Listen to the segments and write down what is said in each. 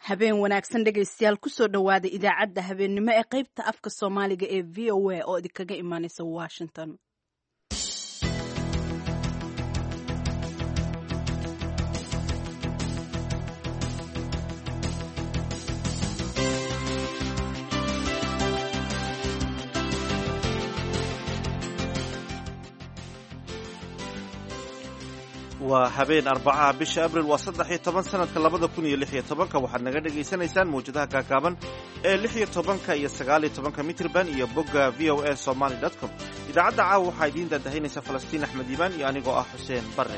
habeen wanaagsan dhegaystayaal kusoo dhowaada idaacadda habeennimo ee qaybta afka soomaaliga ee v o a oo idinkaga imaanaysa washington. waa habeen arbacaha bisha abril waa 13 sanadka 2016 waxaad naga dhegaysanaysaan mawjadaha gaagaaban ee 16 iyo 19 mitrban iyo bogga voasomali.com. idaacadda caawa waxaa idiin daadahaynaysa falastiin axmed iibaan iyo anigoo ah xuseen barre.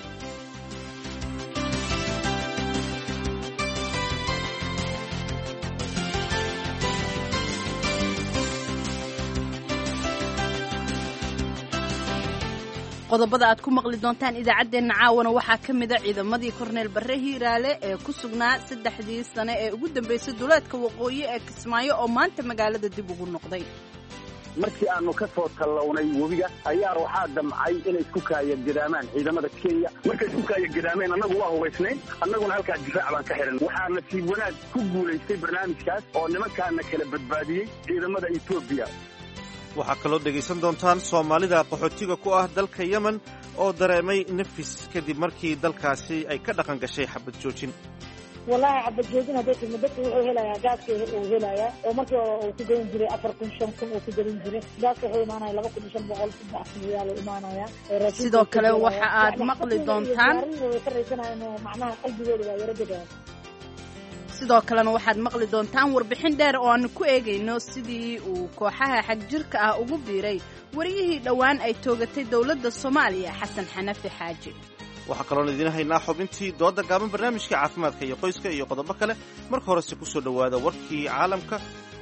qodobada aad ku maqli doontaan idaacaddeenna caawana waxaa ka mida ciidamadii korneyl barre hiiraale ee ku sugnaa 3 sane ee ugu dambaysay duleedka waqooyi ee Kismaayo oo maanta magaalada dib ugu noqday. markii aanu ka soo tallawnay webiga ayaa waxaa damcay inay isku kaayagedaamaan ciidamada Kenya. markay isku kaayagedaamaan annagu waa hubaysnayn, annaguna halkaa difaac baan ka xiran. waxaa nasiib wanaag ku guulaystay barnaamijkaas oo nimankaana kala badbaadiyey ciidamada Ethiopia. waxaa kaloo dhegaysan doontaan Soomaalida qaxootiga ku ah dalka Yemen oo dareemay nafis kadib markii dalkaasi ay ka dhaqan gashay xabad joojin. wallahi xabad joojin hadday timid dadku wuxuu helayaa gaaska uu helayaa oo markii uu ku gayn jiray 4,000 uu ku gayn jiray gaaska wuxuu imaanaya 2,500 uu imaanaya. sidoo kale waxa aad maqli doontaan macnaha qalbigooda waa yara degaan. sidoo kalena waxaad maqli doontaan warbixin dheer oo aan ku eegayno sidii uu kooxaha xagjirka ah ugu biiray wariyihii dhowaan ay toogatay dowladda Soomaaliya Xasan Xanafi Xaaji. waxaa kaloo idiin haynaa xubintii dooda gaaban, barnaamijka caafimaadka iyo qoyska iyo qodobo kale. marka horese ku soo dhowaada warkii caalamka.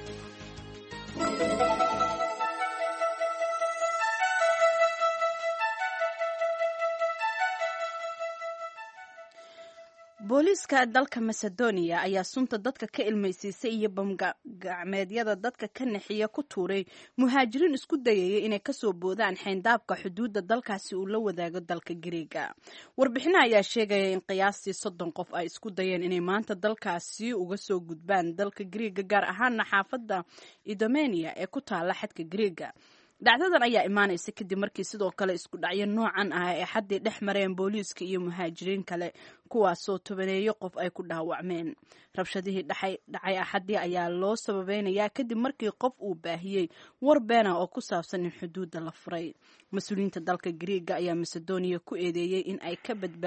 booliiska dalka Macedonia ayaa sunta dadka ka ilmaysiisay iyo bamgacmeedyada dadka ka naxiya ku tuuray muhaajiriin isku dayaya inay kasoo boodaan xeyndaabka xuduudda dalkaasi uu la wadaago dalka Giriiga. warbixinaha ayaa sheegaya in qiyaastii 30 qof ay isku dayeen inay maanta dalkaasi uga soo gudbaan dalka Giriiga, gaar ahaana xaafadda Idomenia ee ku taala xadka Giriiga. dhacdadan ayaa imaanaysa kadib markii sidoo kale isku dhacyo noocan ah ee xaddii dhex mareen booliiska iyo muhaajiriin kale, kuwaasoo tobaneeyo qof ay ku dhaawacmeen. rabshadihii dhacay axaddii ayaa loo sababeynayaa kadib markii qof uu baahiyey war beena oo ku saabsan in xuduudda la furay. mas-uuliyiinta dalka Giriiga ayaa Macedonia ku eedeeyey in ay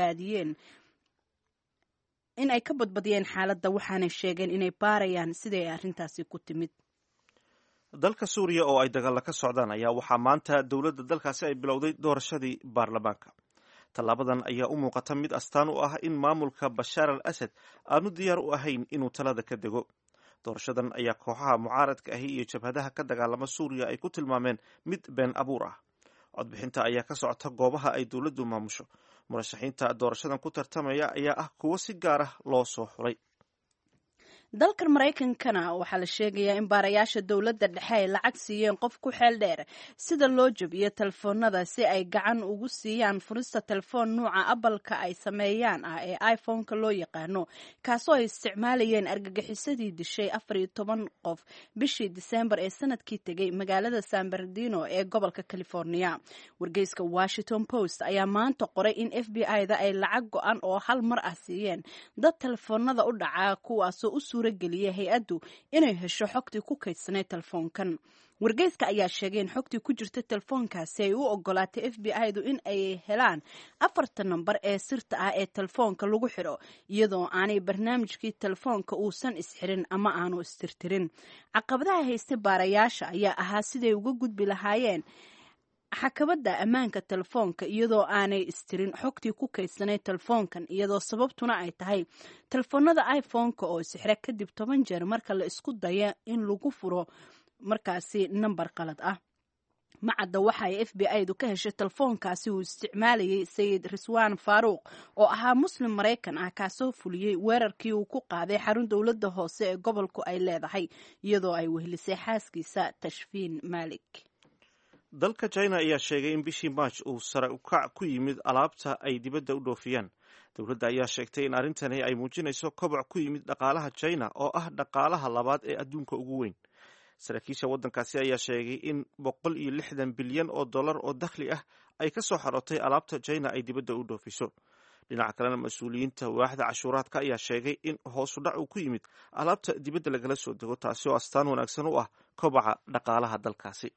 ka badbadiyeen xaaladda, waxaanay sheegeen inay baarayaan sidii ay arrintaasi ku timid. dalka Suuriya oo ay dagaal ka socdaan ayaa waxaa maanta dowladda dalkaasi ay bilowday doorashadii baarlamaanka. tallaabadan ayaa u muuqata mid astaan u ah in maamulka Bashaar al-Asad aanu diyaar u ahayn inuu talada ka dego. doorashadan ayaa kooxaha mucaaradka ahi iyo jabhadaha ka dagaalama Suuriya ay ku tilmaameen mid been abuur ah. codbixinta ayaa ka socota goobaha ay dowladdu maamusho. murashaxiinta doorashadan ku tartamaya ayaa ah kuwo si gaar ah loo soo xuray. dalkan Mareykankana waxaa la sheegayaa in baarayaasha dowladda dhexe ay lacag siiyeen qof ku xeel dheer sida loo jabiyo telefoonada si ay gacan ugu siiyaan furista telefoon nuuca Apple-ka ay sameeyaan ah ee iPhone-ka loo yaqaano, kaasoo ay isticmaalayeen argagixisadii dishay 14 qof bishii December ee sanadkii tegay magaalada San Bernardino ee gobolka California. wargeyska Washington Post ayaa maanta qoray in FBI-da ay lacag go'an oo hal mar ah siiyeen dad telefoonada u dhaca, kuwaasoo u suurageliyay hay-addu inay hesho xogtii ku kaydsanay telefoonkan. wargeyska ayaa sheegay in xogtii ku jirta telefoonkaasi ay u ogolaatay FBI-du in ay helaan 4 nambar ee sirta ah ee telefoonka lagu xidho, iyadoo aanay barnaamijkii telefoonka uusan isxirin ama aanu istirtirin. caqabadaha haystay baarayaasha ayaa ahaa siday uga gudbi lahaayeen xakabadda ammaanka telefoonka iyadoo aanay istirin xogtii ku kaydsanay telefoonkan, iyadoo sababtuna ay tahay telefoonada iPhone-ka oo sixra kadib 10 jeer marka la isku daya in lagu furo markaasi nambar qalad ah. macadda waxa ay FBI-du ka heshay telefoonkaasi uu isticmaalayay Sayid Riswaan Faaruq oo ahaa muslim Mareykan ah, kaasoo fuliyey weerarkii uu ku qaaday xarun dowladda hoose ee gobolku ay leedahay, iyadoo ay wehelisay xaaskiisa Tashfiin Malik. dalka china ayaa sheegay in bishii march uu sare u kac ku yimid alaabta ay dibadda u dhoofiyaan. dowladda ayaa sheegtay in arrintani ay muujinayso koboc ku yimid dhaqaalaha china oo ah dhaqaalaha labaad ee adduunka ugu weyn. saraakiisha waddankaasi ayaa sheegay in $160 bilyan oo dakhli ah ay ka soo xarootay alaabta china ay dibadda u dhoofiso. dhinaca kalena mas-uuliyiinta waaxda cashuuraadka ayaa sheegay in hoosu dhac uu ku yimid alaabta dibadda lagala soo dego, taasi oo astaan wanaagsan u ah kobaca dhaqaalaha dalkaasi.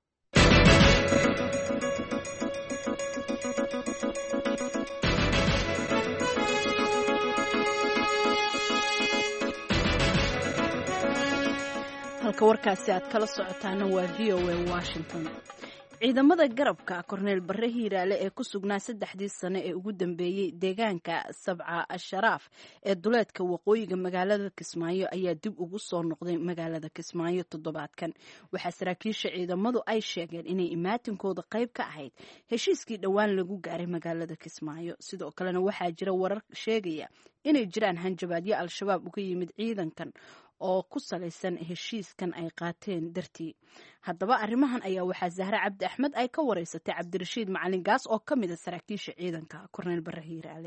halka warkaasi aad kala socotaana waa VOA Washington. ciidamada garabka korneel Barre Hiiraale ee ku sugnaa 3 sano ee ugu dambeeyay deegaanka Sabca Asharaaf ee duleedka waqooyiga magaalada Kismaayo ayaa dib ugu soo noqday magaalada Kismaayo toddobaadkan. waxaa saraakiisha ciidamadu ay sheegeen inay imaatinkooda qayb ka ahayd heshiiskii dhowaan lagu gaaray magaalada Kismaayo. sidoo kalena waxaa jira warar sheegaya inay jiraan hanjabaadyo al-shabaab uga yimid ciidankan oo ku salaysan heshiiskan ay qaateen dartii. haddaba arrimahan ayaa waxaa Zahra Cabdi Axmed ay ka wareysatay Cabdirashiid Macalin Gaas oo ka mid ah saraakiisha ciidanka korneel Barre Hiiraale.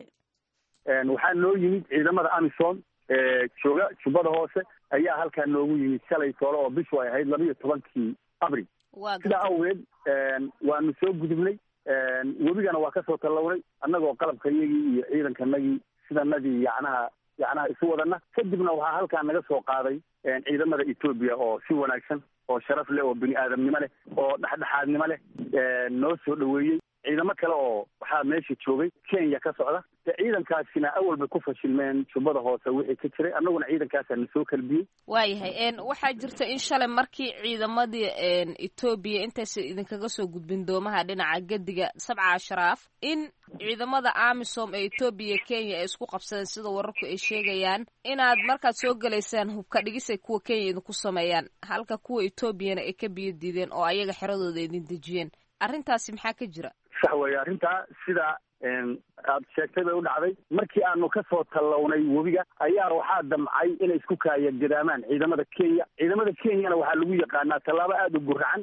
waxaa noo yimid ciidamada Amisom jooga Jubbada Hoose ayaa halkaa noogu yimid shalay toole oo bishu ay ahayd 12 Abriil. sida awgeed waanu soo gudubnay, webigana waa ka soo tallawnay annagoo qalabka iyagii iyo ciidankanagii sidanadii yacnaha isu wadana. kadibna waxaa halkaa naga soo qaaday ciidamada Ethiopia oo si wanaagsan oo sharaf leh oo bini aadamnimo leh oo dhexdhexaadnimo leh noo soo dhaweeyey. ciidamo kale oo waxaa meesha joogay Kenya ka socda. ciidankaasina awalba ku fashilmeen Jubbada Hoose wixii ka jiray, annaguna ciidankaas aan soo kalbiyey. waayahay waxaa jirta in shalay markii ciidamadii Ethiopia intaas idinkaga soo gudbin doomaha dhinaca gadiga Sabca Asharaaf in ciidamada Amisom ee Ethiopia Kenya ay isku qabsadeen, sida wararku ay sheegayaan inaad markaad soo galaysaan hubka dhigisay kuwa Kenya idinku sameeyaan, halka kuwa Ethiopiana ay ka biyo diideen oo ayaga xiradooda idin dejiyeen. arrintaasi maxaa ka jira? sax weeye arrintaa sida aad sheegtay bay u dhacday. markii aanu ka soo tallawnay webiga ayaa waxaa damcay inay isku kaayagedaamaan ciidamada Kenya. ciidamada Kenyana waxaa lagu yaqaanaa tallaabo aad u guracan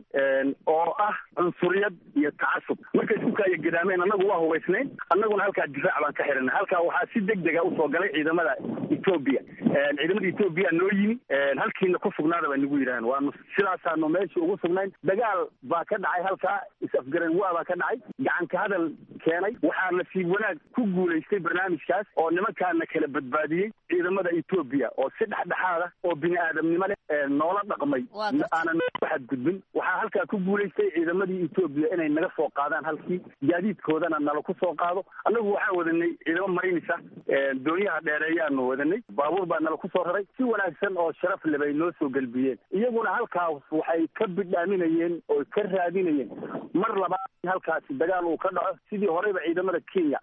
oo ah cunsuriyad iyo tacasub. markay isku kaayagadaameen annagu waa hubaysnayn, annaguna halkaa difaac baan ka xiranay. halkaa waxaa si degdega usoo galay ciidamada Ethiopia. ciidamada Ethiopia noo yimi, halkiina ku sugnaada bay nagu yidhaaheen. waanu sidaasaanu meesha ugu sugnayn. dagaal baa ka dhacay halkaa, is-afgaran waa baa ka dhacay, gacanka hadal keenay. waxaa nasiib wanaag ku guulaystay barnaamijkaas oo nimankaana kala badbaadiyey ciidamada Ethiopia oo si dhexdhexaad ah oo bini aadamnimo leh noola dhaqmay, aanan xadgudbin. waxaa halkaa ku guulaystay ciidamadii Ethiopia inay naga soo qaadaan halkii, gaadiidkoodana nala ku soo qaado. annagu waxaan wadanay ciidamo marinisa, doonyaha dheereeyaanu wadanay, baabuur baa nala ku soo raray. si wanaagsan oo sharaf leh bay noo soo galbiyeen. iyaguna halkaas waxay ka bidhaaminayeen oo ka raadinayeen mar labaad halkaasi dagaal uu ka dhaco sidii horeyba ciidamada Kenya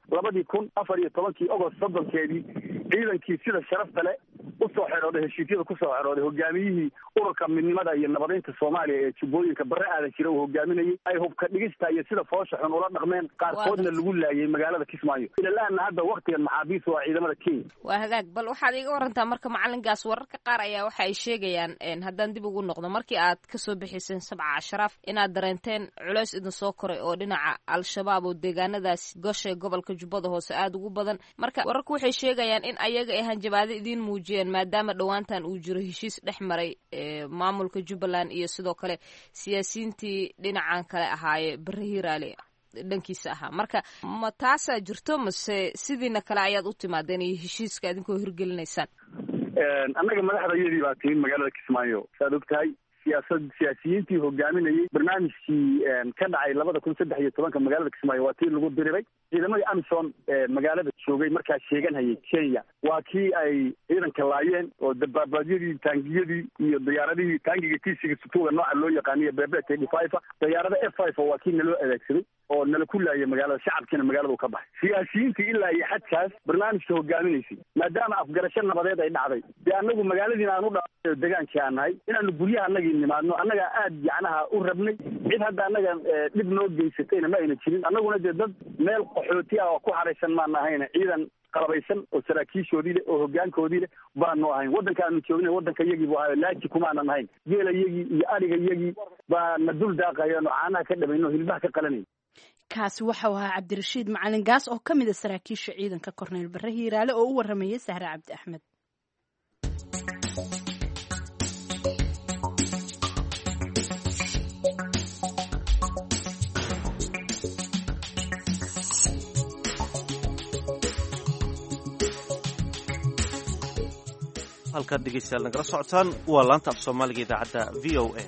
2014 August 7-keedii ciidankii sida sharafta leh u soo xirooday heshiisyada ku soo xirooday hogaamiyihii ururka midnimada iyo nabadeynta Soomaaliya ee Jubbooyinka Barre aadan jira uu hogaaminayay ay hubka dhigista iyo sida foosha xun ula dhaqmeen, qaarkoodna lagu laayay magaalada Kismaayo. ilaana hadda waqtigan maxaabiis waa ciidamada Kenya. waa hagaag, bal waxaad iga warantaa marka macalinkaas, wararka qaar ayaa waxa ay sheegayaan haddaan dib ugu noqdo markii aad ka soo bixiseen Sabca Asharaaf inaad dareenteen culays idin soo koray oo dhinaca al-shabaab oo deegaanadaas goshay gobolka Jubbada Hoose aad ugu badan. marka wararku waxay sheegayaan in ayaga ay hanjabaado idin muujiyeen maadaama dhawaantan uu jiro heshiis dhex maray maamulka Jubbaland iyo sidoo kale siyaasiyiintii dhinacan kale ahaaye Barre Hiiraale dhankiisa ahaa. marka ma taasaa jirto mase sidiina kale ayaad u timaadeen iyo heshiiska idinkoo hirgelinaysaan? annaga madaxdayadii baa timid magaalada Kismaayo, saad ogtahay. siyaasiyiintii hogaaminayay barnaamijkii ka dhacay 2013 magaalada Kismaayo waa tii lagu diriray. ciidamadii Amisom magaalada joogay markaa sheeganayay Kenya waa kii ay ciidanka laayeen oo dabaabadyadii, taangiyadii iyo diyaaradihii, taangiga tiisiga sutuuga nooca loo yaqaaniyo BB-35 diyaarada F5 waa kii naloo adeegsaday oo nala ku laayay magaalada. shacabkiina magaalada uu ka baxay. siyaasiyiintii ilaa iyo xadkaas barnaamijka hogaaminaysay maadaama afgarasho nabadeed ay dhacday, dee annagu magaaladiina aan u dhaafay degaankii aan nahay inaanu guryaha annagii nimaadno. annaga aad yacnaha u rabnay. cid hadda annaga dhib noo geysatayna ma ayna jirin. annaguna dee dad meel qaxooti ah oo ku xaraysan maan ahayna ciidan qalabaysan oo saraakiishoodii leh oo hoggaankoodii leh baanu ahayn. waddanka aanu joognay waddanka iyagii buu ahayo laaji kumaanan ahayn. geela iyagii iyo ariga iyagii baana dul daaqayaan oo caanaha ka dhamayno o hilbaha ka qalanay. kaasi waxau ahaa cabdirashiid macalin gaas oo ka mid a saraakiisha ciidanka korneyl barre hiiraale oo u waramayay sahre cabdi axmed. halkaad dhegeystayaal nagala socotaan waa laanta af soomaaliga idaacadda v o a.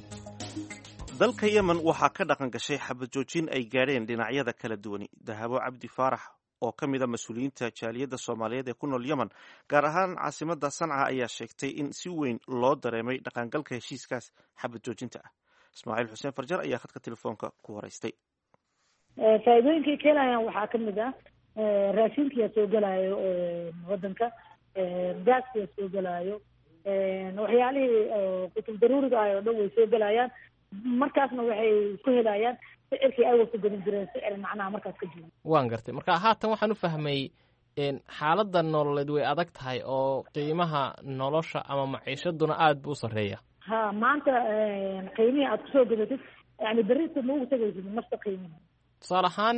dalka yemen waxaa ka dhaqan gashay xabad joojin ay gaadheen dhinacyada kala duwani. dahabo cabdi faarax oo ka mid a mas-uuliyiinta jaaliyadda soomaaliyeed ee ku nool yemen gaar ahaan caasimadda sanca ayaa sheegtay in si weyn loo dareemay dhaqangalka heshiiskaas xabad joojinta ah. ismaaciil xuseen farjar ayaa khadka telefoonka ku waraystay. faa'iidooyinkay keenayaan waxaa ka mid ah raashinkiyaa soo gelaayo waddanka, gaaskiyaa soo gelaayo, waxyaalihii kutub daruuriga ah oo dhan way soo gelayaan. markaasna waxay ku helayaan sicirkii ay wasa gelin jireen sicir macnaha markaas ka jiro. waan gartay. marka haatan waxaan u fahmay xaaladda nololeed way adag tahay oo qiimaha nolosha ama maciishaduna aada buu u sarreeya. ha maanta qiimihii aad kusoo gadatid yani beriiska ma ugu tegaysid nafta qiimihi. tusaale ahaan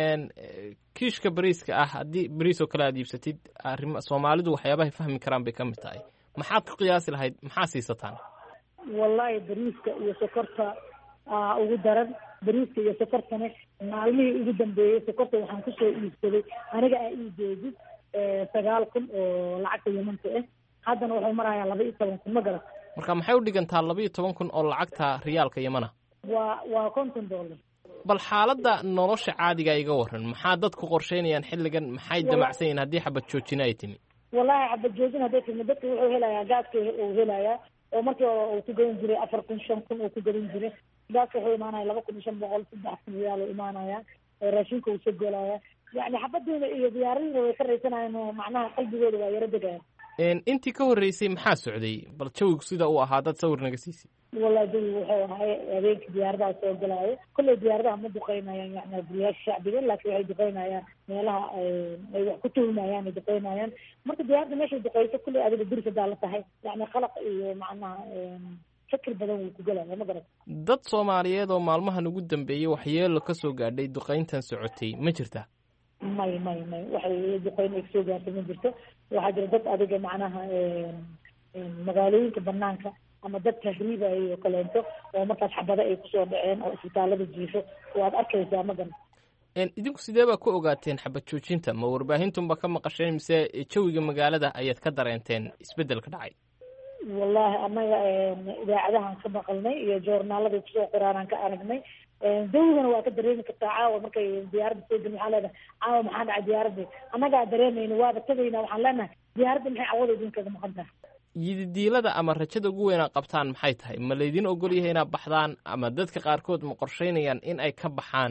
kiishka bariiska ah haddii bariis oo kale aad iibsatid soomaalidu waxyaabahay fahmi karaan bay ka mid tahay. maxaad ku qiyaasi lahayd, maxaa siisataan? wallahi bariiska iyo sokorta ugu daran. bariiska iyo sokortana maalmihii ugu dambeeyey sokorta waxaan kusoo iibsaday aniga aa ii jeedid 9,000 oo lacagta yemanka ah. haddana waxay marayaa 12,000 ma garat. marka maxay u dhigantaa 12,000 oo lacagta riyaalka yemana? waa $50. bal xaaladda nolosha caadiga iga waran, maxaa dadku qorsheynayaan xilligan, maxay damacsan yihiin haddii xabad joojin ay timi? wallahi xabad joojin hadday timi dadka wuxuu helayaa gaaska uu helayaa oo markii uu ku gadan jiray 4,000-5,000 uu ku gadan jiray. gaaska wuxuu imaanaya 2,500 3,000 riyaal uu imaanaya. raashinka uu soo gelaya yani xabadiina iyo diyaaradiina way ka raysanayaan oo macnaha qalbigooda waa yaro degaya. intii ka horreysay maxaa socday? bal jawigu sida uu ahaa dad sawir naga siisay. wallahi jawigu wuxuu ahay habeenkii diyaaradaha soo gelaayo. kolley diyaaradaha ma duqeynayaan yani guryaasha shacbiga, laakiin waxay duqeynayaan meelaha ay wax ku tuhmayaan ay duqeynayaan. marka diyaarada meeshay duqeyso kolley adiga duris hadaa la tahay yani qalaq iyo macnaha fikir badan wuu ku gelaya ma garat. dad Soomaaliyeed oo maalmahan ugu dambeeyay waxyeelo ka soo gaadhay duqeyntan socotay ma jirtaa? may waxay duqeyn ay soo gaartay ma jirto. waxaa jira dad adiga macnaha magaalooyinka banaanka ama dad tahriibaya iyo kaleento oo markaas xabado ay kusoo dhaceen oo isbitaalada jiifo waad arkaysaa ma garat. idinku sidee baa ku ogaateen xabad joojinta? ma warbaahintunba ka maqasheen mise jawiga magaalada ayaad ka dareenteen isbeddelka dhacay? wallahi annaga idaacadahan ka maqalnay iyo joornaalada kusoo qoraanaan ka aragnay. dawigana waa ka dareemi kartaa caawa markay diyaaradda soo gelin waxaa leedahay caawa maxaa dhacay diyaaradda annagaa dareemayna waaba tagaynaa waxaan leenahay diyaaradda maxay cawada idinkaga maqan tahay. yididiilada ama rajada ugu weyn aad qabtaan maxay tahay? ma laydin ogol yahay inaad baxdaan ama dadka qaarkood ma qorsheynayaan in ay ka baxaan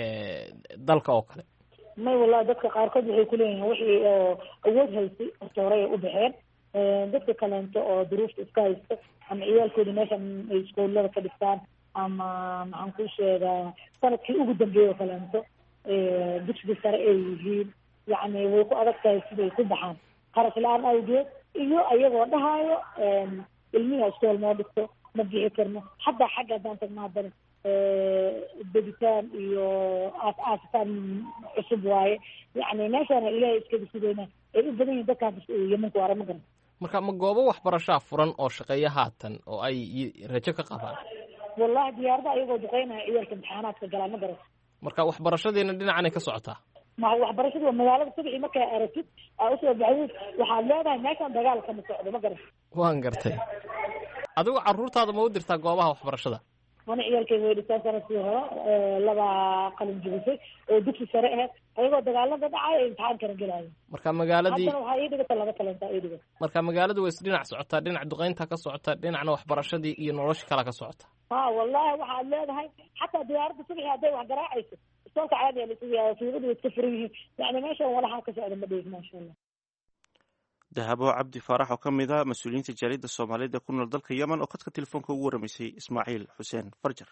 dalka oo kale? may wallahi dadka qaarkood waxay kuleeyihiin wixii oo awood haysay horta hore ay u baxeen. dadka kaleento oo duruufta iska haysta ama ciyaalkooda meeshan ay iskoolada ka dhigtaan ama maxaan ku sheegaa sanadkii ugu dambeeyey oo kaleento dugsiga sare ay yihiin yani way ku adag tahay siday ku baxaan qarash la-aan awgeed iyo ayagoo dhahaayo ilmiha iskool noo dhigto ma bixi karno. xataa xagga haddaan tagno haddana degitaan iyo aasitaan cusub waaye yani meeshaana ilaahay iskaga sugayna ay u badan yihin dadkaas yemanku waara ma garan. marka ma goobo waxbarashaa furan oo shaqeeya haatan oo ay rajo ka qabaan? wallahi diyaarada ayagoo duqeynaya ciyaalka imtixaanaadka galaa ma garan. marka waxbarashadeena dhinacanay ka socotaa? ma waxbarashadu waa magaalada subixii markaa aragtid aa usoo baxdid waxaad leedahay meeshaan dagaal kama socdo ma garan. waan gartay. adigu carruurtaada ma u dirtaa goobaha waxbarashada? mana ciyaalkeyga way dhistaan sanadkii hore 2 qalin jibisay oo dugsi sare ahayd ayagoo dagaalada dhacay ay imtixaankana gelaayo. marka magaaladii haddana waxaa ii dhigata 2 kalenta ii dhigata. marka magaaladu way isdhinac socotaa, dhinac duqeynta ka socota, dhinacna waxbarashadii iyo nolosha kale ka socota. wallahi waxaad leedahay xataa diyaaradda subixii hadday wax garaacayso istoolka caadiya lasugayaa fiiladu way iska furan yihiin yani meeshan walaxaa ka socda ma dheegi maasha allah. dahabo cabdi faarax oo ka mid a mas-uuliyiinta jaaliyadda soomaaliyeed ee ku nool dalka yemen oo khadka telefoonka ugu waramaysay ismaaciil xuseen farjar.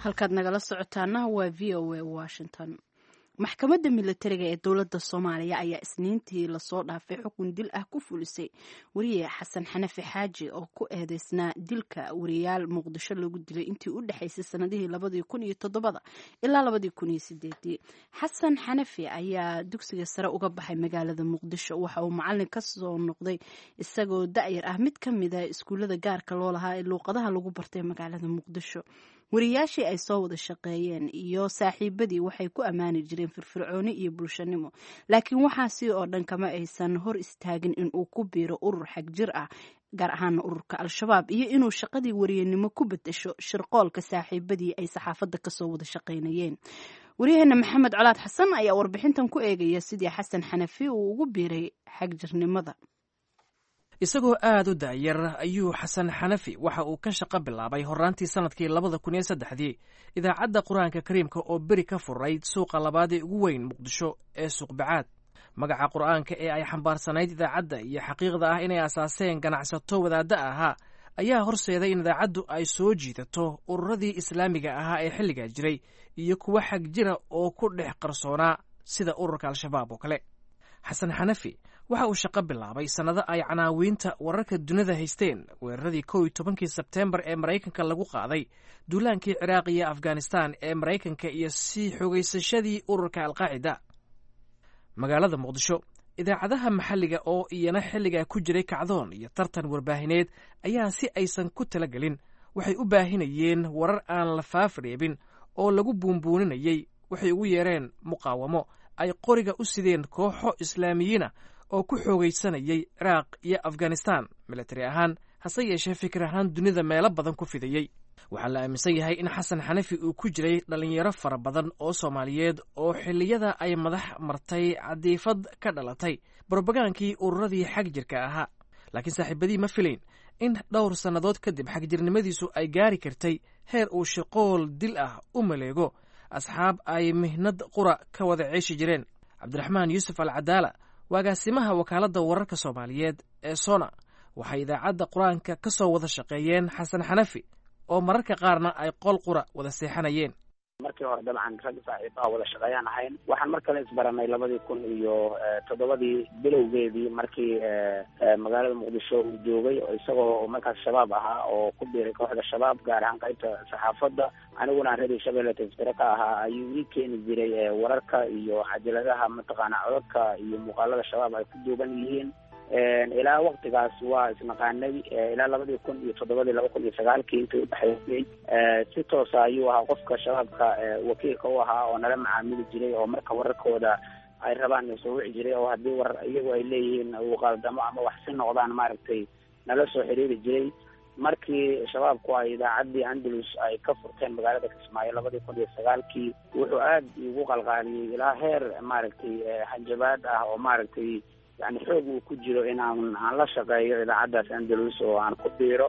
halkaad nagala socotaana waa VOA Washington. maxkamadda militariga ee dowladda Soomaaliya ayaa isniintii lasoo dhaafay xukun dil ah ku fulisay wariye Xasan Xanafi Xaaji oo ku eedeysnaa dilka wariyaal Muqdisho lagu dilay intii u dhaxaysay sanadihii 2007 ilaa 2008. Xasan Xanafi ayaa dugsiga sare uga baxay magaalada Muqdisho waxa uu macallin ka soo noqday isagoo da'yar ah mid ka mid ah iskuulada gaarka loo lahaa ee luuqadaha lagu bartay magaalada Muqdisho. wariyaashii ay soo wada shaqeeyeen iyo saaxiibadii waxay ku ammaani jireen firfircooni iyo bulshanimo, laakiin waxaasi oo dhan kama aysan hor istaagin in uu ku biiro urur xag jir ah, gaar ahaan ururka Al-Shabaab, iyo inuu shaqadii wariyanimo ku bedesho shirqoolka saaxiibadii ay saxaafadda ka soo wada shaqeynayeen. wariyaheena Maxamed Colaad Xasan ayaa warbixintan ku eegaya sidii Xasan Xanafi uu ugu biiray xag jirnimada. isagoo aad u daayar ayuu Xasan Xanafi waxa uu ka shaqo bilaabay horaantii sanadkii 2003 idaacadda Quraanka Kariimka oo beri ka furay suuqa labaad ee ugu weyn Muqdisho ee Suuq Bacaad. magaca Quraanka ee ay xambaarsanayd idaacadda iyo xaqiiqda ah inay asaaseen ganacsato wadaadda ahaa ayaa horseeday in idaacaddu ay soo jiidato ururadii islaamiga ahaa ee xilligaa jiray iyo kuwa xag jira oo ku dhex qarsoonaa sida ururka Al-Shabaab oo kale. Xasan Xanafi waxa uu shaqo bilaabay sanado ay canaawiinta wararka dunida haysteen weeraradii 11 Sebtembar ee Mareykanka lagu qaaday, duulaankii Ciraaq iyo Afghanistan ee Mareykanka iyo sii xogeysashadii ururka Al-Qaacida. magaalada Muqdisho idaacadaha maxalliga oo iyana xilliga ku jiray kacdoon iyo tartan warbaahineed ayaa si aysan ku talagelin waxay u baahinayeen warar aan la faafreebin oo lagu buunbuuninayay waxay ugu yeereen muqaawamo ay qoriga u sideen kooxo islaamiyiina oo ku xoogaysanayay Ciraaq iyo Afghanistan military ahaan, hase yeeshee fikir ahaan dunida meelo badan ku fidayay. waxaa la aaminsan yahay in Xasan Xanafi uu ku jiray dhalinyaro fara badan oo Soomaaliyeed oo xilliyada ay madax martay cadiifad ka dhalatay propagandkii ururadii xag jirka ahaa, laakiin saaxiibadii ma filayn in dhowr sannadood kadib xagjirnimadiisu ay gaari kartay heer uu shaqool dil ah u maleego asxaab ay mihnad qura ka wada ceeshi jireen. Cabdiraxmaan Yuusuf Al-Cadaala agaasimaha wakaaladda wararka Soomaaliyeed ee Sona waxay idaacadda Quraanka ka soo wada shaqeeyeen Xasan Xanafi oo mararka qaarna ay qol qura wada seexanayeen. markii hore dabcan rag saaxiibaha wada shaqeeyaan ahayn. waxaan mar kale isbaranay 2007 bilowgeedii markii magaalada Muqdisho uu joogay oo isagoo markaas shabaab ahaa oo ku biiray kooxda shabaab gaar ahaan qaybta saxaafadda, aniguna reer Shabeelle Tifsira ka ahaa, ayuu ii keeni jiray wararka iyo cajaladaha mataqaana codadka iyo muuqaalada shabaab ay ku duuban yihiin. ilaa waqtigaas waa isnaqaanay ilaa 2007-2009 intii u dhaxaysay si toos ah ayuu ahaa qofka shabaabka wakiilka u ahaa oo nala macaamili jiray oo marka wararkooda ay rabaan soo wici jiray oo haddii warar iyagu ay leeyihiin uu qaldamo ama wax si noqdaan maaragtay nala soo xiriiri jiray. markii shabaabku ay idaacaddii Andalus ay ka furteen magaalada Kismaayo 2009 wuxuu aad ugu qalqaaliyay ilaa heer maaragtay hanjabaad ah oo maaragtay يعني xoog uu ku jiro in aan la shaqeeyo idaacadaas Andalus oo aan ku biiro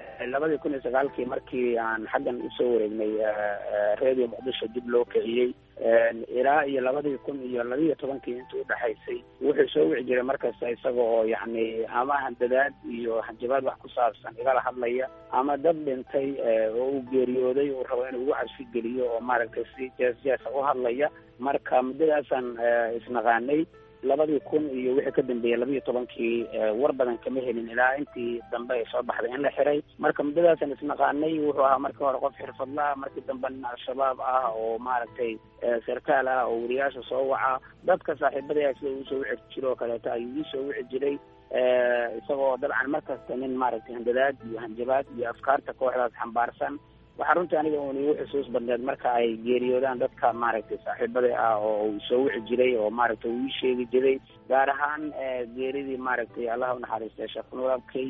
2009 markii aan xaggan u soo wareegnay radio Muqdisho dib loo kiciyay ilaa iyo 2012 intii u dhaxaysay wuxuu soo wici jiray markaas isagoo oo yani ama handadaad iyo hanjabaad wax ku saabsan igala hadlaya ama dad dhintay oo uu geeriyooday oo rabo inuu ugu cabsi geliyo oo maaragtay si jees u hadlaya. marka muddadaasaan isnaqaanay 2000 iyo wixii ka dambeeyay 2012 war badan kama helin ilaa intii dambe ay soo baxday in la xiray. marka muddadaasaan isnaqaanay wuxuu ahaa markii hore qof xirfadla, markii dambe Al-Shabaab ah oo maaragtay sarkaal ah oo wariyaasha soo waca dadka saaxiibada sida uu soo wici jiray oo kaleeto ayuu soo wici jiray isagoo dabcan markasta nin maaragtay handadaad iyo hanjabaad iyo afkaarta kooxdaas xambaarsan. waxaa runtii aniga ugu xusuus badneed marka ay geeriyoodaan dadka maaragtay saaxiibada ah oo uu soo wici jiray oo maaragtay uu sheegi jiray, gaar ahaan geeridii maaragtay Allah u naxariistay Sheekh Nuur Abkey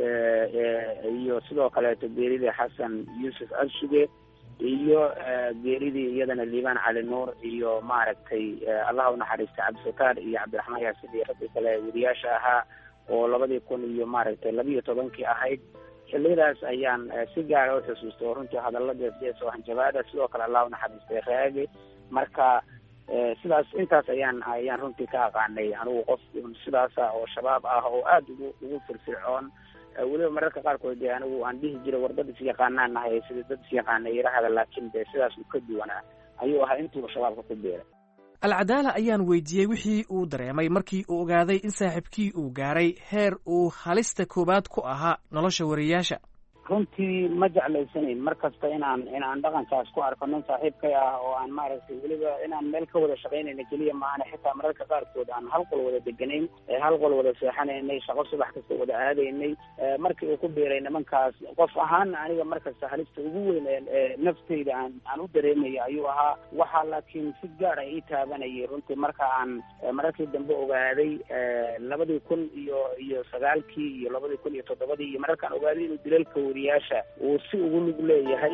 iyo sidoo kaleeto geeridii Xasan Yuusuf Al-Suge iyo geeridii iyadana Liibaan Cali Nuur iyo maaragtay Allah u naxariistay Cabdisataar iyo Cabdiraxmaan Yaasiin iyo rag kale wariyaasha ahaa oo 2000 iyo maaragtay 12 ahayd. xillidaas ayaan si gaar ah u xusuustay runtii hadallada soo hanjabaada sidoo kale Allah u naxariistay raage. marka sidaas intaas ayaan runtii ka aqaanay anigu qof sidaas oo shabaab ah oo aad ugu firfircoon weliba mararka qaarkood dee anigu aan dhihi jiray war dad isyaqaanaan nahay sida dad isyaqaana yidhaahda, laakiin dee sidaas uu ka duwanaa ayuu ahaa intuuba shabaabka ku beeray. alcadaala ayaan weydiiyey wixii uu dareemay markii uu ogaaday in saaxiibkii uu gaaray heer uu halista koowaad ku ahaa nolosha wariyaasha. runtii ma jeclaysanayn mar kasta inaan dhaqankaas ku arko nin saaxiibkay ah oo aan maaragtay weliba inaan meel ka wada shaqaynayna keliya maahane xitaa mararka qaarkood aan hal qol wada deganayn, hal qol wada seexanaynay, shaqo subax kasta wada aadaynay. markii uu ku biiray nimankaas qof ahaan aniga markasta halista ugu weyn ee naftayda aan u dareemaya ayuu ahaa. waxaa laakiin si gaar ah ii taabanayay runtii marka aan mararkii dambe ogaaday 2009 iyo 2007 iyo mararkaan ogaaday inuu dilalka uu si ugu lug leeyahay.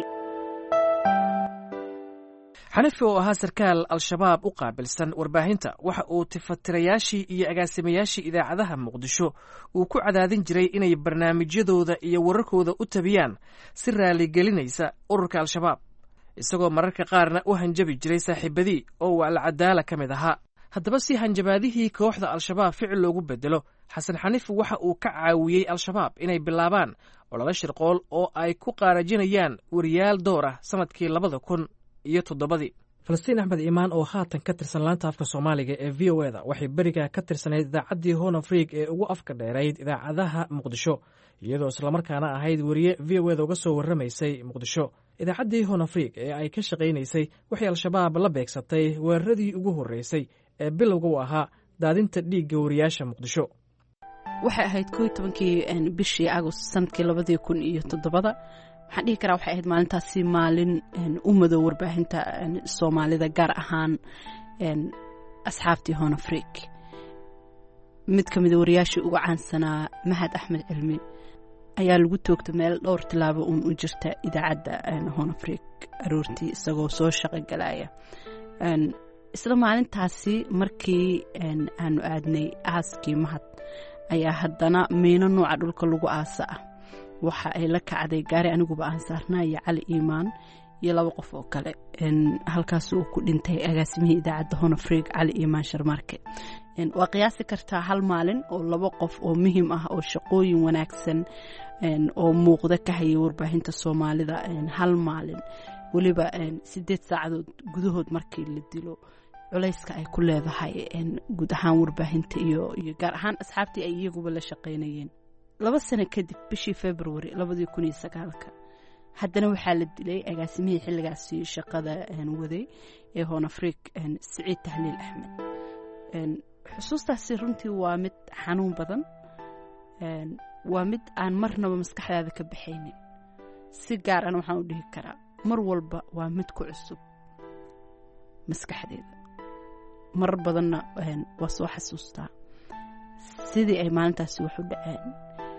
xanafi oo ahaa sarkaal al-shabaab u qaabilsan warbaahinta waxa uu tifatirayaashii iyo agaasimayaashii idaacadaha muqdisho uu ku cadaadin jiray inay barnaamijyadooda iyo wararkooda u tabiyaan si raaligelinaysa ururka al-shabaab, isagoo mararka qaarna u hanjabi jiray saaxiibadii oo uu alcadaala ka mid ahaa. haddaba si hanjabaadihii kooxda al-shabaab ficil loogu bedelo, xasan xanifi waxa uu ka caawiyey al-shabaab inay bilaabaan ololo shirqool oo ay ku qaarajinayaan wariyaal door ah sanadkii 2007. falastiin axmed iimaan oo haatan ka tirsan laanta afka soomaaliga ee v o eda waxay beriga ka tirsanayd idaacaddii Horn Afrique ee ugu afka dheerayd idaacadaha muqdisho, iyadoo islamarkaana ahayd wariye v o eda uga soo warramaysay muqdisho. idaacaddii Horn Afrique ee ay ka shaqaynaysay waxay al-shabaab la beegsatay weeraradii ugu horreysay ee bilowga u ahaa daadinta dhiigga wariyaasha muqdisho. waxay ahayd 11 bishii Agost sanadkii 2007. waxaan dhihi karaa waxay ahayd maalintaasi maalin u madow warbaahinta Soomaalida, gaar ahaan asxaabtii Horn Afrique. mid ka mid ah wariyaashii ugu caansanaa Mahad Axmed Cilmi ayaa lagu toogtay meel dhowr tilaabo u jirta idaacadda Horn Afrique aroortii isagoo soo shaqo galaya. isla maalintaasi markii aanu aadnay aaskii Mahad ayaa haddana miino nooca dhulka lagu aasa ah waxa ay la kacday gaari aniguba aan saarnaa iyo Cali Iimaan iyo 2 qof oo kale. halkaas uu ku dhintay agaasimihii idaacadda Horn Afrique Cali Iimaan Sharmarke. waa qiyaasi kartaa hal maalin oo 2 qof oo muhiim ah oo shaqooyin wanaagsan oo muuqda ka hayay warbaahinta Soomaalida hal maalin, weliba 8 saacadood gudahood markii la dilo culayska ay ku leedahay guud ahaan warbaahinta iyo gaar ahaan asxaabtii ay iyaguba la shaqaynayeen. 2 sano kadib bishii February 2009 haddana waxaa la dilay agaasimihii xilligaasi shaqada waday ee Horn Afrique Siciid Tahliil Axmed. xusuustaasi runtii waa mid xanuun badan, waa mid aan marnaba maskaxdaada ka baxaynin. si gaar ah waxaan u dhihi karaa mar walba waa mid ku cusub maskaxdeeda. marar badanna waa soo xasuustaa sidii ay maalintaasi wax u dhaceen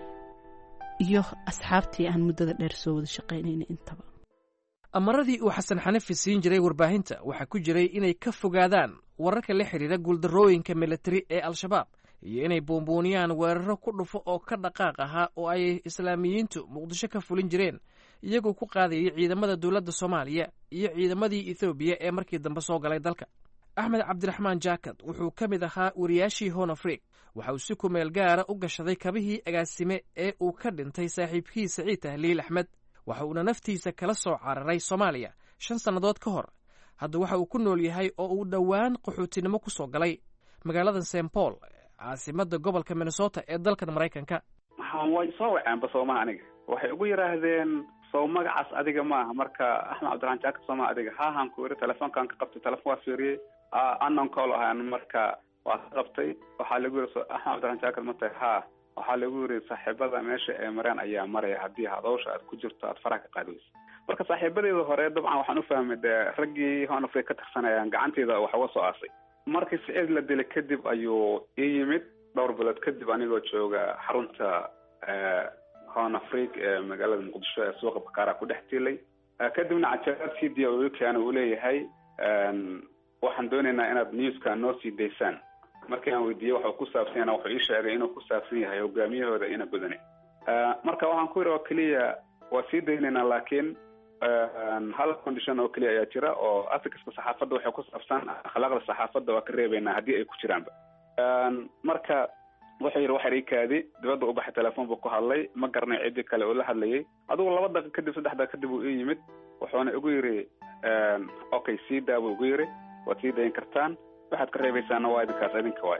iyo asxaabtii aan muddada dheer soo wada shaqaynayna intaba. amaradii uu xasan xanifi siin jiray warbaahinta waxaa ku jiray inay ka fogaadaan wararka la xiriira guuldarrooyinka militari ee al-shabaab iyo inay buunbuuniyaan weeraro ku dhufo oo ka dhaqaaq ahaa oo ay islaamiyiintu muqdisho ka fulin jireen iyagoo ku qaadayay ciidamada dowladda Soomaaliya iyo ciidamadii Ethiopia ee markii dambe soo galay dalka. axmed cabdiraxmaan jaakad wuxuu ka mid ahaa wariyaashii Horn Afrique. waxa uu si ku meel gaara u gashaday kabihii agaasime ee uu ka dhintay saaxiibkii Siciid Tahliil Axmed. waxa uuna naftiisa kala soo cararay Soomaaliya 5 sannadood ka hor. hadda waxa uu ku nool yahay oo uu dhowaan qaxootinimo ku soo galay magaalada St Paul, caasimadda gobolka Minnesota ee dalkan Maraykanka. way soo waceenba Soomaaliya aniga waxay ugu yiraahdeen soo magacaas adiga maaha. marka axmed cabdiraxmaan jaakad Soomaaliya adiga haahan ku yiri telefoonkan ka qabtay telefoon waa fiiriyay annan call ahaan marka waa qabtay. waxaa lagu yiri axmed cabdiraxmaan jaakad matay waxaa lagu yiri saaxiibada meesha ee mareen ayaa maraya haddii hawsha aad ku jirto aad faraha ka qaadayso. marka saaxiibadeeda hore dabcan waxaan u fahmay raggii Horn Afrique ka tirsanayaan gacanteeda wax uga soo aasay. markii Siciid la dilay kadib ayuu ii yimid dhowr bilood kadib anigoo jooga xarunta Horn Afrique ee magaalada Muqdisho ee suuqa Bakaara ku dhex tilay. kadibna cajalad video uu leeyahay waxaan doonaynaa inaad newska noo sii daysaan. markii aan weydiiyey waxa ku saabsan yahay wuxuu ii sheegay inuu ku saabsan yahay hogaamiyahooda ina badane. marka waxaan ku yiri oo kaliya waa sii daynaynaa laakiin hal condition oo kaliya ayaa jira oo ethics saxaafadda waxa ku saabsan akhlaaqda saxaafadda waa ka reebaynaa haddii ay ku jiraanba. marka wuxuu yidhi waxar ii kaadi dibadda u baxay telefoon buu ku hadlay ma garanay ciddii kale oo la hadlayay adigu 2 daqiiqo kadib 3 daqiiqo kadib uu ii yimid wuxuuna igu yidhi okay sii daa buu igu yidhi waad sii dayin kartaan waxaad ka reebaysaana waa idinkaas idinka waay.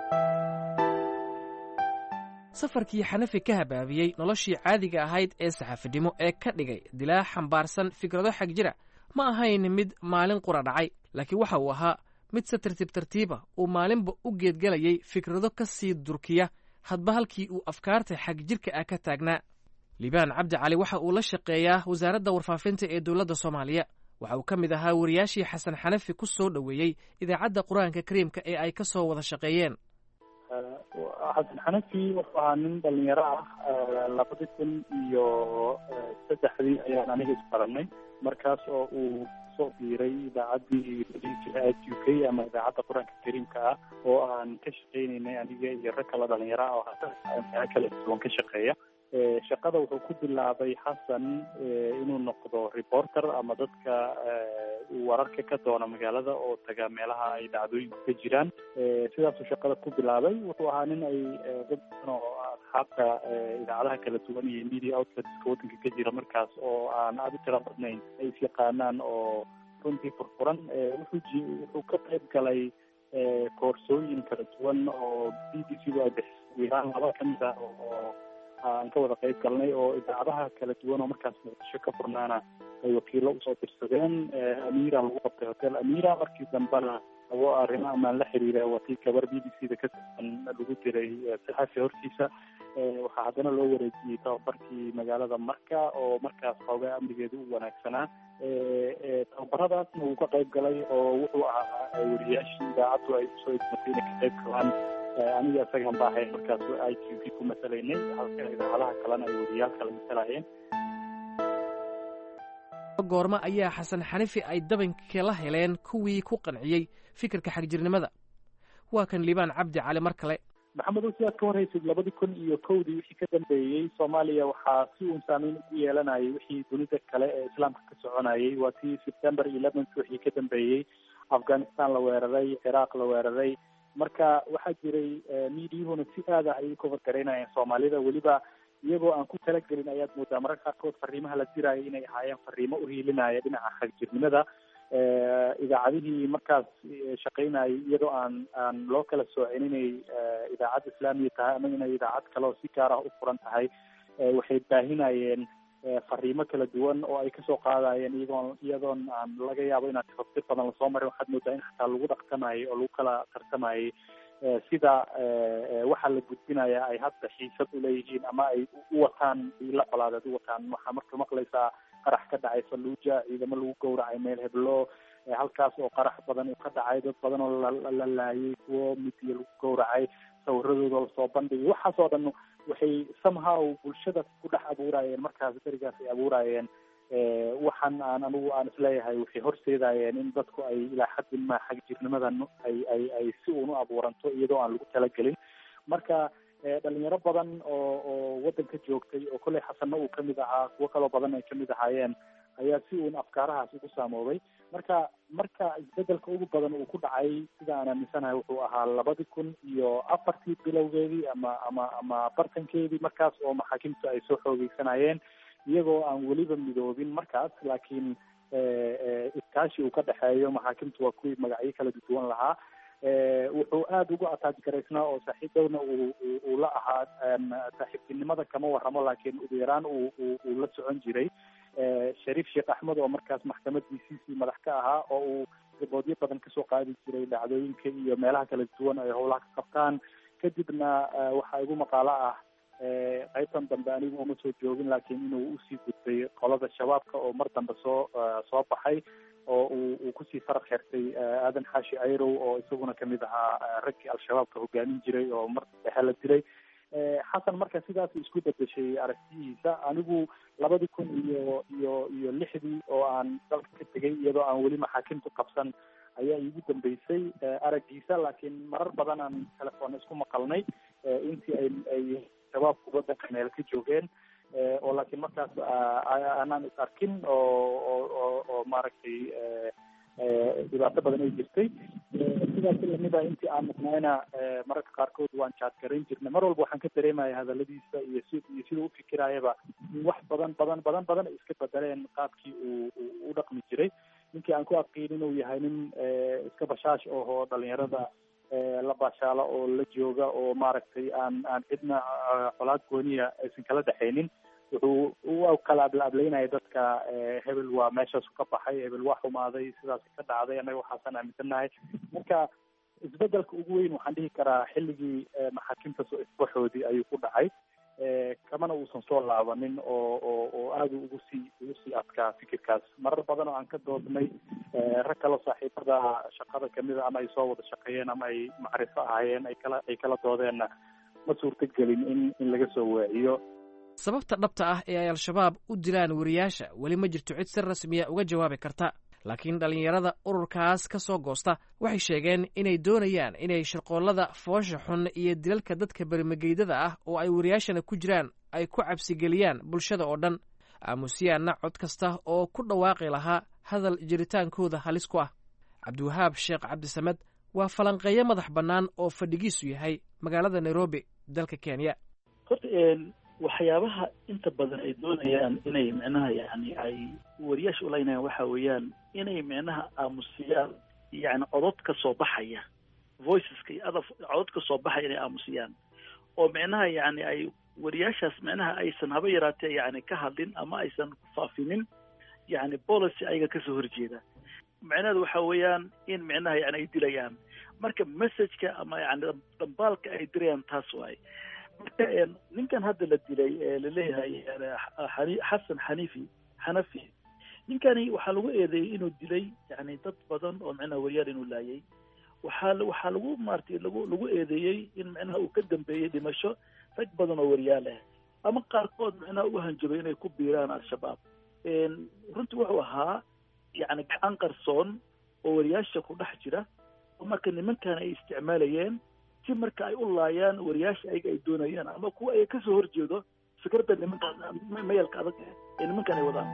safarkii xanafi ka habaabiyey noloshii caadiga ahayd ee saxaafidnimo ee ka dhigay dilaa xambaarsan fikrado xag jira ma ahayn mid maalin qura dhacay laakiin waxa uu ahaa mid si tartiib tartiiba uu maalinba u geedgelayay fikrado ka sii durkiya hadba halkii uu afkaarta xag jirka ah ka taagnaa. liibaan cabdi cali waxa uu la shaqeeyaa wasaaradda warfaafinta ee dowladda soomaaliya waxa uu ka mid ahaa wariyaashii xasan xanafi ku soo dhoweeyey idaacadda qur-aanka kariimka ee ay ka soo wada shaqeeyeen. xasan xanafi wuxuu ahaa nin dhalinyaro ah 2003 ayaan aniga isbaranay markaas oo uu soo biiray idaacaddii UK ama idaacadda qur-aanka kariimka ah oo aan ka shaqeynaynay aniga iyo rag kala dhalinyaro ah oo meelo kala duwan ka shaqeeya. shaqada wuxuu ku bilaabay xasan inuu noqdo reporter ama dadka wararka ka doona magaalada oo taga meelaha ay dhacdooyinku ka jiraan. sidaasuu shaqada ku bilaabay. wuxuu ahaa nin ay dad badan oo asxaabta idaacadaha kala duwan iyo media outletska waddanka ka jira markaas oo aan aad u tira badnayn ay is yaqaanaan oo runtii furfuran. wuxuu ka qayb galay koorsooyin kala duwan oo BBC ay bixisay wiiraan 2 ka mid ah oo aan ka wada qayb galnay oo idaacadaha kala duwan oo markaas muqdisho ka furnaana ay wakiilo usoo dirsadeen. amira lagu qabtay hotel amira markii dambena oo arrimo amaan la xiriira watii gabar BBC-da ka tirsan lagu diray saxafi hortiisa. waxaa haddana loo wareejiyey tababarkii magaalada marka oo markaas xoogaa amnigeedu u wanaagsanaa. tababaradaasna wuu ka qayb galay oo wuxuu ahaa wariyaashii idaacaddu ay usoo idmatay inay ka qayb galaan. aniga isagan baa ahayd markaas ITV ku masalaynay halka idaacadaha kalena ay wariyaal kala masalayeen. goorma ayaa xasan xanafi ay dabanka la heleen kuwii ku qanciyey fikirka xagjirnimada? waa kan liibaan cabdi cali mar kale. maxamed sidaad ka warhaysay 2001 wixii ka dambeeyey soomaaliya waxaa si uun saameyn ugu yeelanayay wixii dunida kale ee islaamka ka soconayay. waa tii September 11 wixii ka dambeeyey Afghanistan la weeraray, Iraq la weeraray. marka waxaa jiray miidiyuhuna si aad ah ayay cover garaynayeen soomaalida weliba iyagoo aan ku talagelin ayaad moodaa mararka qaarkood fariimaha la diraayo inay ahaayeen fariimo u hiilinaya dhinaca xagjirnimada. idaacadihii markaas shaqaynayay iyadoo aan loo kala soocin inay idaacad islaamiya tahay ama inay idaacad kale oo si gaar ah u furan tahay. waxay baahinayeen fariimo kala duwan oo ay kasoo qaadayeen iyadoon aan laga yaabo inaan tafsir badan lasoo marin. waxaad moodaa in xataa lagu dhaqtamayay oo lagu kala tartamayay sida waxa la gudbinaya ay hadda xiisad uleeyihiin ama ay u wataan ila colaadeed u wataan. waxaa marka maqlaysaa qarax ka dhacay Fallujah, ciidamo lagu gowracay meel heblo halkaas oo qarax badan uu ka dhacay, dad badan oo la laayay, kuwo midiya lagu gowracay, sawiradooda lasoo bandhigay. waxaas oo dhan waxay somehow bulshada ku dhex abuurayeen markaas darigaas ay abuurayeen waxaan anigu aan isleeyahay waxay horseedayeen in dadku ay ilaa xaddin ma xagjirnimadan ay si uun u abuuranto iyadoo aan lagu talagelin. marka dhalinyaro badan oo waddanka joogtay oo kolley xasanna uu kamid ahaa, kuwo kaloo badan ay kamid ahaayeen, ayaa si uun afkaarahaas ugu saamoobay. marka isbedelka ugu badan uu ku dhacay sida aan aaminsanahay wuxuu ahaa 2004 bilowgeedii ama bartankeedii markaas oo maxaakiimtu ay soo xoogeysanayeen iyagoo aan weliba midoobin markaas, laakiin iskaashi uu ka dhexeeyo. maxaakiimtu waa kuwii magacyo kala duwan lahaa. wuxuu aada ugu ataaj garaysnaa oo saaxiib downa uu la ahaa. saaxiibtinimada kama warramo, laakiin ugu yaraan uu la socon jiray shariif sheekh axmed oo markaas maxkamad DCC madax ka ahaa, oo uu riboodyo badan kasoo qaadi jiray dhacdooyinka iyo meelaha kala duwan ay howlaha ka qabtaan. kadibna waxaa igu maqaalo ah qaybtan dambe anigu uma soo joogin, laakiin inuu usii gudbay qolada shabaabka oo mar dambe soo baxay oo uu kusii faraq xirtay aadan xaashi ayrow oo isaguna kamid ahaa raggii al-shabaabka hogaamin jiray oo mar dhexe la dilay. xasan marka sidaas isku bedeshay aragtiyihiisa. anigu 2006 oo aan dalka ka tegay iyadoo aan weli maxaakiimtu qabsan ayaa iigu dambeysay araggiisa, laakiin marar badan aan telefoon isku maqalnay intii ay shabaabku waddanka meel ka joogeen, oo laakiin markaas aanaan is arkin oo maaragtay dhibaato badan ay jirtay. sidaas lamida intii aan maqnayna mararka qaarkood waan jaadgarayn jirnay. mar walba waxaan ka dareemaya hadaladiisa iyo siduu u fikirayaba in wax badan ay iska bedeleen qaabkii uu u dhaqmi jiray. ninkii aan ku aqiin inuu yahay nin iska bashaash oo dhalinyarada la baashaalo oo la jooga oo maaragtay aan cidna colaad gooniya aysan kala dhexaynin. wuxuu u kala ablaablaynaya dadka hebel waa meeshaasu ka baxay, hebel waa xumaaday, sidaas ka dhacday, annaga waxaasaan aaminsanahay. marka isbedelka ugu weyn waxaan dhihi karaa xilligii maxaakiimta soo isbaxoodii ayuu ku dhacay, kamana uusan soo laabanin oo aada ugu sii adkaa fikirkaas. marar badan oo aan ka doodnay rag kaloo saaxiibada shaqada kamida ama ay soo wada shaqeeyeen ama ay macrifo ahaayeen ay kala doodeenna ma suurtagelin in laga soo weeciyo. sababta dhabta ah ee ay al-shabaab u dilaan wariyaasha weli ma jirto cid si rasmiya uga jawaabi karta, laakiin dhallinyarada ururkaas ka soo goosta waxay sheegeen inay doonayaan inay shirqoollada foosha xun iyo dilalka dadka berimageydada ah oo ay wariyaashana ku jiraan ay ku cabsigeliyaan bulshada oo dhan, aamusiyaanna cod kasta oo ku dhawaaqi lahaa hadal jiritaankooda halis ku ah. cabdiwahaab sheekh cabdisamed waa falanqeeyo madax bannaan oo fadhigiisu yahay magaalada nairobi dalka kenya. waxyaabaha inta badan ay doonayaan inay micnaha yani ay wariyaasha ulaynayaan waxa weeyaan inay micnaha aamusiyaan yani codod ka soo baxaya voiceska iyo codod ka soo baxaya inay aamusiyaan oo micnaha yani ay wariyaashaas micnaha aysan haba yaraatee yani ka hadlin ama aysan faafinin yani policy ayaga kasoo horjeeda. micnaheedu waxa weeyaan in micnaha yani ay dilayaan. marka messageka ama yani dambaalka ay dirayaan taas waaye. marka ninkan hadda la dilay laleeyahay xasan xanafi ninkani waxaa lagu eedeeyey inuu dilay yani dad badan oo micnaha wariyaal inuu laayay. waxaa lagu maartay lagu eedeeyey in micnaha uu ka dambeeyey dhimasho rag badan oo wariyaal ah ama qaarkood micnaha u hanjabay inay ku biiraan al-shabaab. runtii wuxuu ahaa yani gacan qarsoon oo wariyaasha ku dhex jira oo marka nimankan ay isticmaalayeen si marka ay u laayaan wariyaasha ayaga ay doonayaan ama kuwa ay kasoo horjeedo fikradda nimankaan mayalka adag ee nimankan ay wadaan.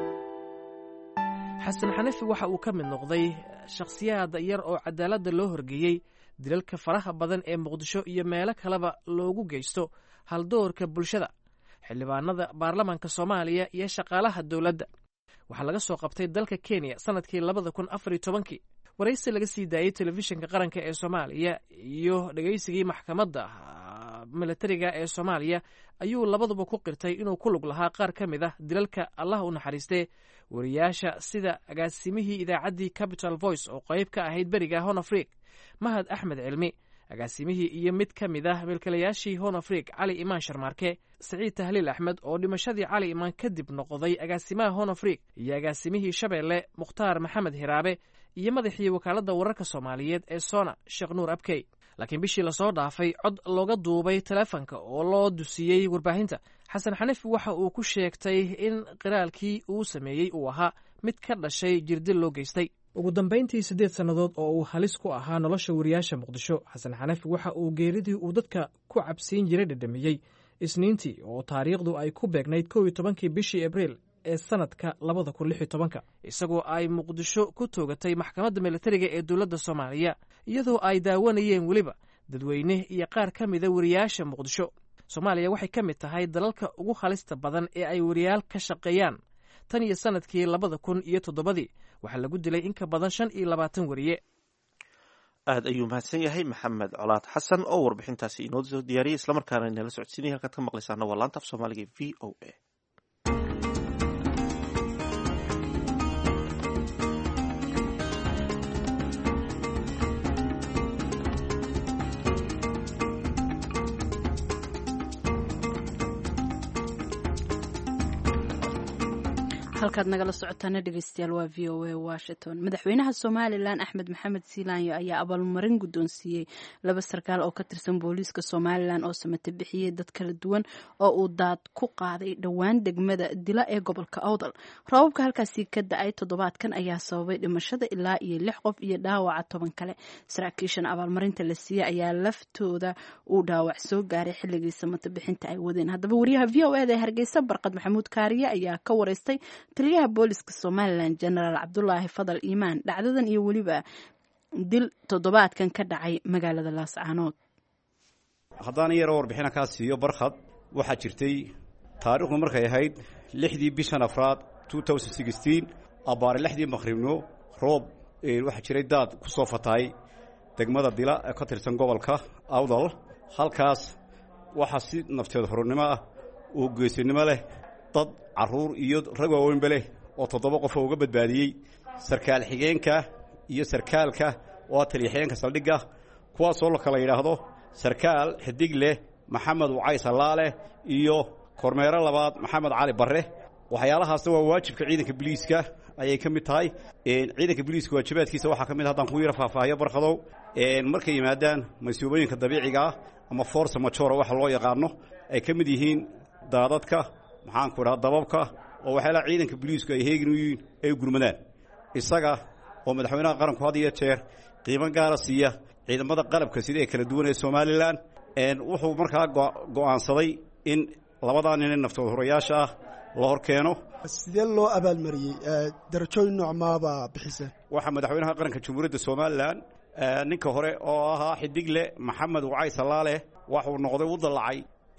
xasan xanafi waxa uu ka mid noqday shakhsiyaad yar oo cadaaladda loo horgeeyey dilalka faraha badan ee muqdisho iyo meelo kaleba loogu geysto haldoorka bulshada, xildhibaanada baarlamaanka soomaaliya iyo shaqaalaha dowladda. waxaa laga soo qabtay dalka kenya sanadkii 2014 waraysi laga sii daayey telefishinka qaranka ee soomaaliya iyo dhegaysigii maxkamadda milatariga ee soomaaliya ayuu labaduba ku qirtay inuu ku lug lahaa qaar ka mid ah dilalka allah u naxariistee wariyaasha sida agaasimihii idaacaddii capital voice oo qayb ka ahayd beriga hon afriq mahad axmed cilmi, agaasimihii iyo mid ka mid ah milkilayaashii hon afriq cali imaan sharmaarke, saciid tahliil axmed oo dhimashadii cali imaan kadib noqday agaasimaha hon afriq, iyo agaasimihii shabeelle mukhtaar maxamed hiraabe iyo madaxii wakaaladda wararka soomaaliyeed ee sona sheekh nuur abkey. laakiin bishii lasoo dhaafay cod looga duubay teleefonka oo loo dusiyey warbaahinta, xasan xanafi waxa uu ku sheegtay in qiraalkii uu sameeyey uu ahaa mid ka dhashay jirdil loo geystay. ugu dambayntii 8 sannadood oo uu halis ku ahaa nolosha wariyaasha muqdisho, xasan xanafi waxa uu geeridii uu dadka ku cabsiin jiray dhadhamiyey isniintii oo taariikhdu ay ku beegnayd 11 bishii abriil ee sanadka 2016 isagoo ay muqdisho ku toogatay maxkamadda milatariga ee dowladda soomaaliya iyadoo ay daawanayeen weliba dadweyne iyo qaar ka mida wariyaasha muqdisho. soomaaliya waxay ka mid tahay dalalka ugu halista badan ee ay wariyaal ka shaqeeyaan. tan iyo sanadkii 2007 waxaa lagu dilay in ka badan 25 wariye. aad ayuu mahadsan yahay maxamed colaad xasan oo warbixintaasi inoo soo diyaariyay islamarkaana inala socodsiinaya. halkaad ka maqlaysaana waa laanta af soomaaliga v o a. halkaad nagala socotaana dhegeystayaal waa v o a washington. madaxweynaha somalilan axmed maxamed siilaanyo ayaa abaalmarin guddoonsiiyey 2 sarkaal oo ka tirsan booliiska somalilan oo samata bixiyey dad kala duwan oo uu daad ku qaaday dhowaan degmada dila ee gobolka awdal. roobabka halkaasi ka da-ay toddobaadkan ayaa sababay dhimashada ilaa iyo 6 qof iyo dhaawaca 10 kale. saraakiishan abaalmarinta la siiyey ayaa laftooda uu dhaawac soo gaaray xilligii samata bixinta ay wadeen. haddaba wariyaha v o a da ee hargeysa barqad maxamuud kaariye ayaa ka wareystay taliyaha booliska somalilan genaraal cabdulaahi fadal iimaan dhacdadan iyo weliba dil toddobaadkan ka dhacay magaalada laascaanood. haddaan yaro warbixina kaa siiyo barkhad waxaa jirtay taariikhdu markay ahayd 6dii bishan afraad 2016 abbaare 6dii maqribno roob waxaa jiray daad ku soo fatahay degmada dila ee ka tirsan gobolka awdal halkaas waxaa si nafteed horurnimo ah oo geesinimo leh dad carruur iyo rag waaweynba leh oo 7 qof oo uga badbaadiyey sarkaal xigeenka iyo sarkaalka oo taliyaxeenka saldhigga kuwaasoo la kala yidhaahdo sarkaal xidig leh maxamed wacays allaale iyo kormeero labaad maxamed cali barre waxyaalahaasna waa waajibka ciidanka biliiska ayay ka mid tahay ciidanka biliiska waajibaadkiisa waxaa ka mid haddaan ku yara faahfaahiyo barkhadow markay yimaadaan masiibooyinka dabiiciga ah ama force majeure waxa loo yaqaano ay ka mid yihiin daadadka maxaanku idhaha dababka oo waxyaalaha ciidanka biliisku ay heegin u yihiin ay gurmadaan isaga oo madaxweynaha qaranku had iyo jeer qiimo gaara siiya ciidamada qalabka sida ee kala duwan ee somalilan wuxuu markaa go'aansaday in labadaa nin ee naftood horayaasha ah la hor keeno. sidee loo abaalmariyey darajooyin noocmaabaa bixiseen? waxaa madaxweynaha qaranka jamhuuriyadda somalilan ninka hore oo ahaa xidigle maxamed wacays allaale waxuu noqday u dallacay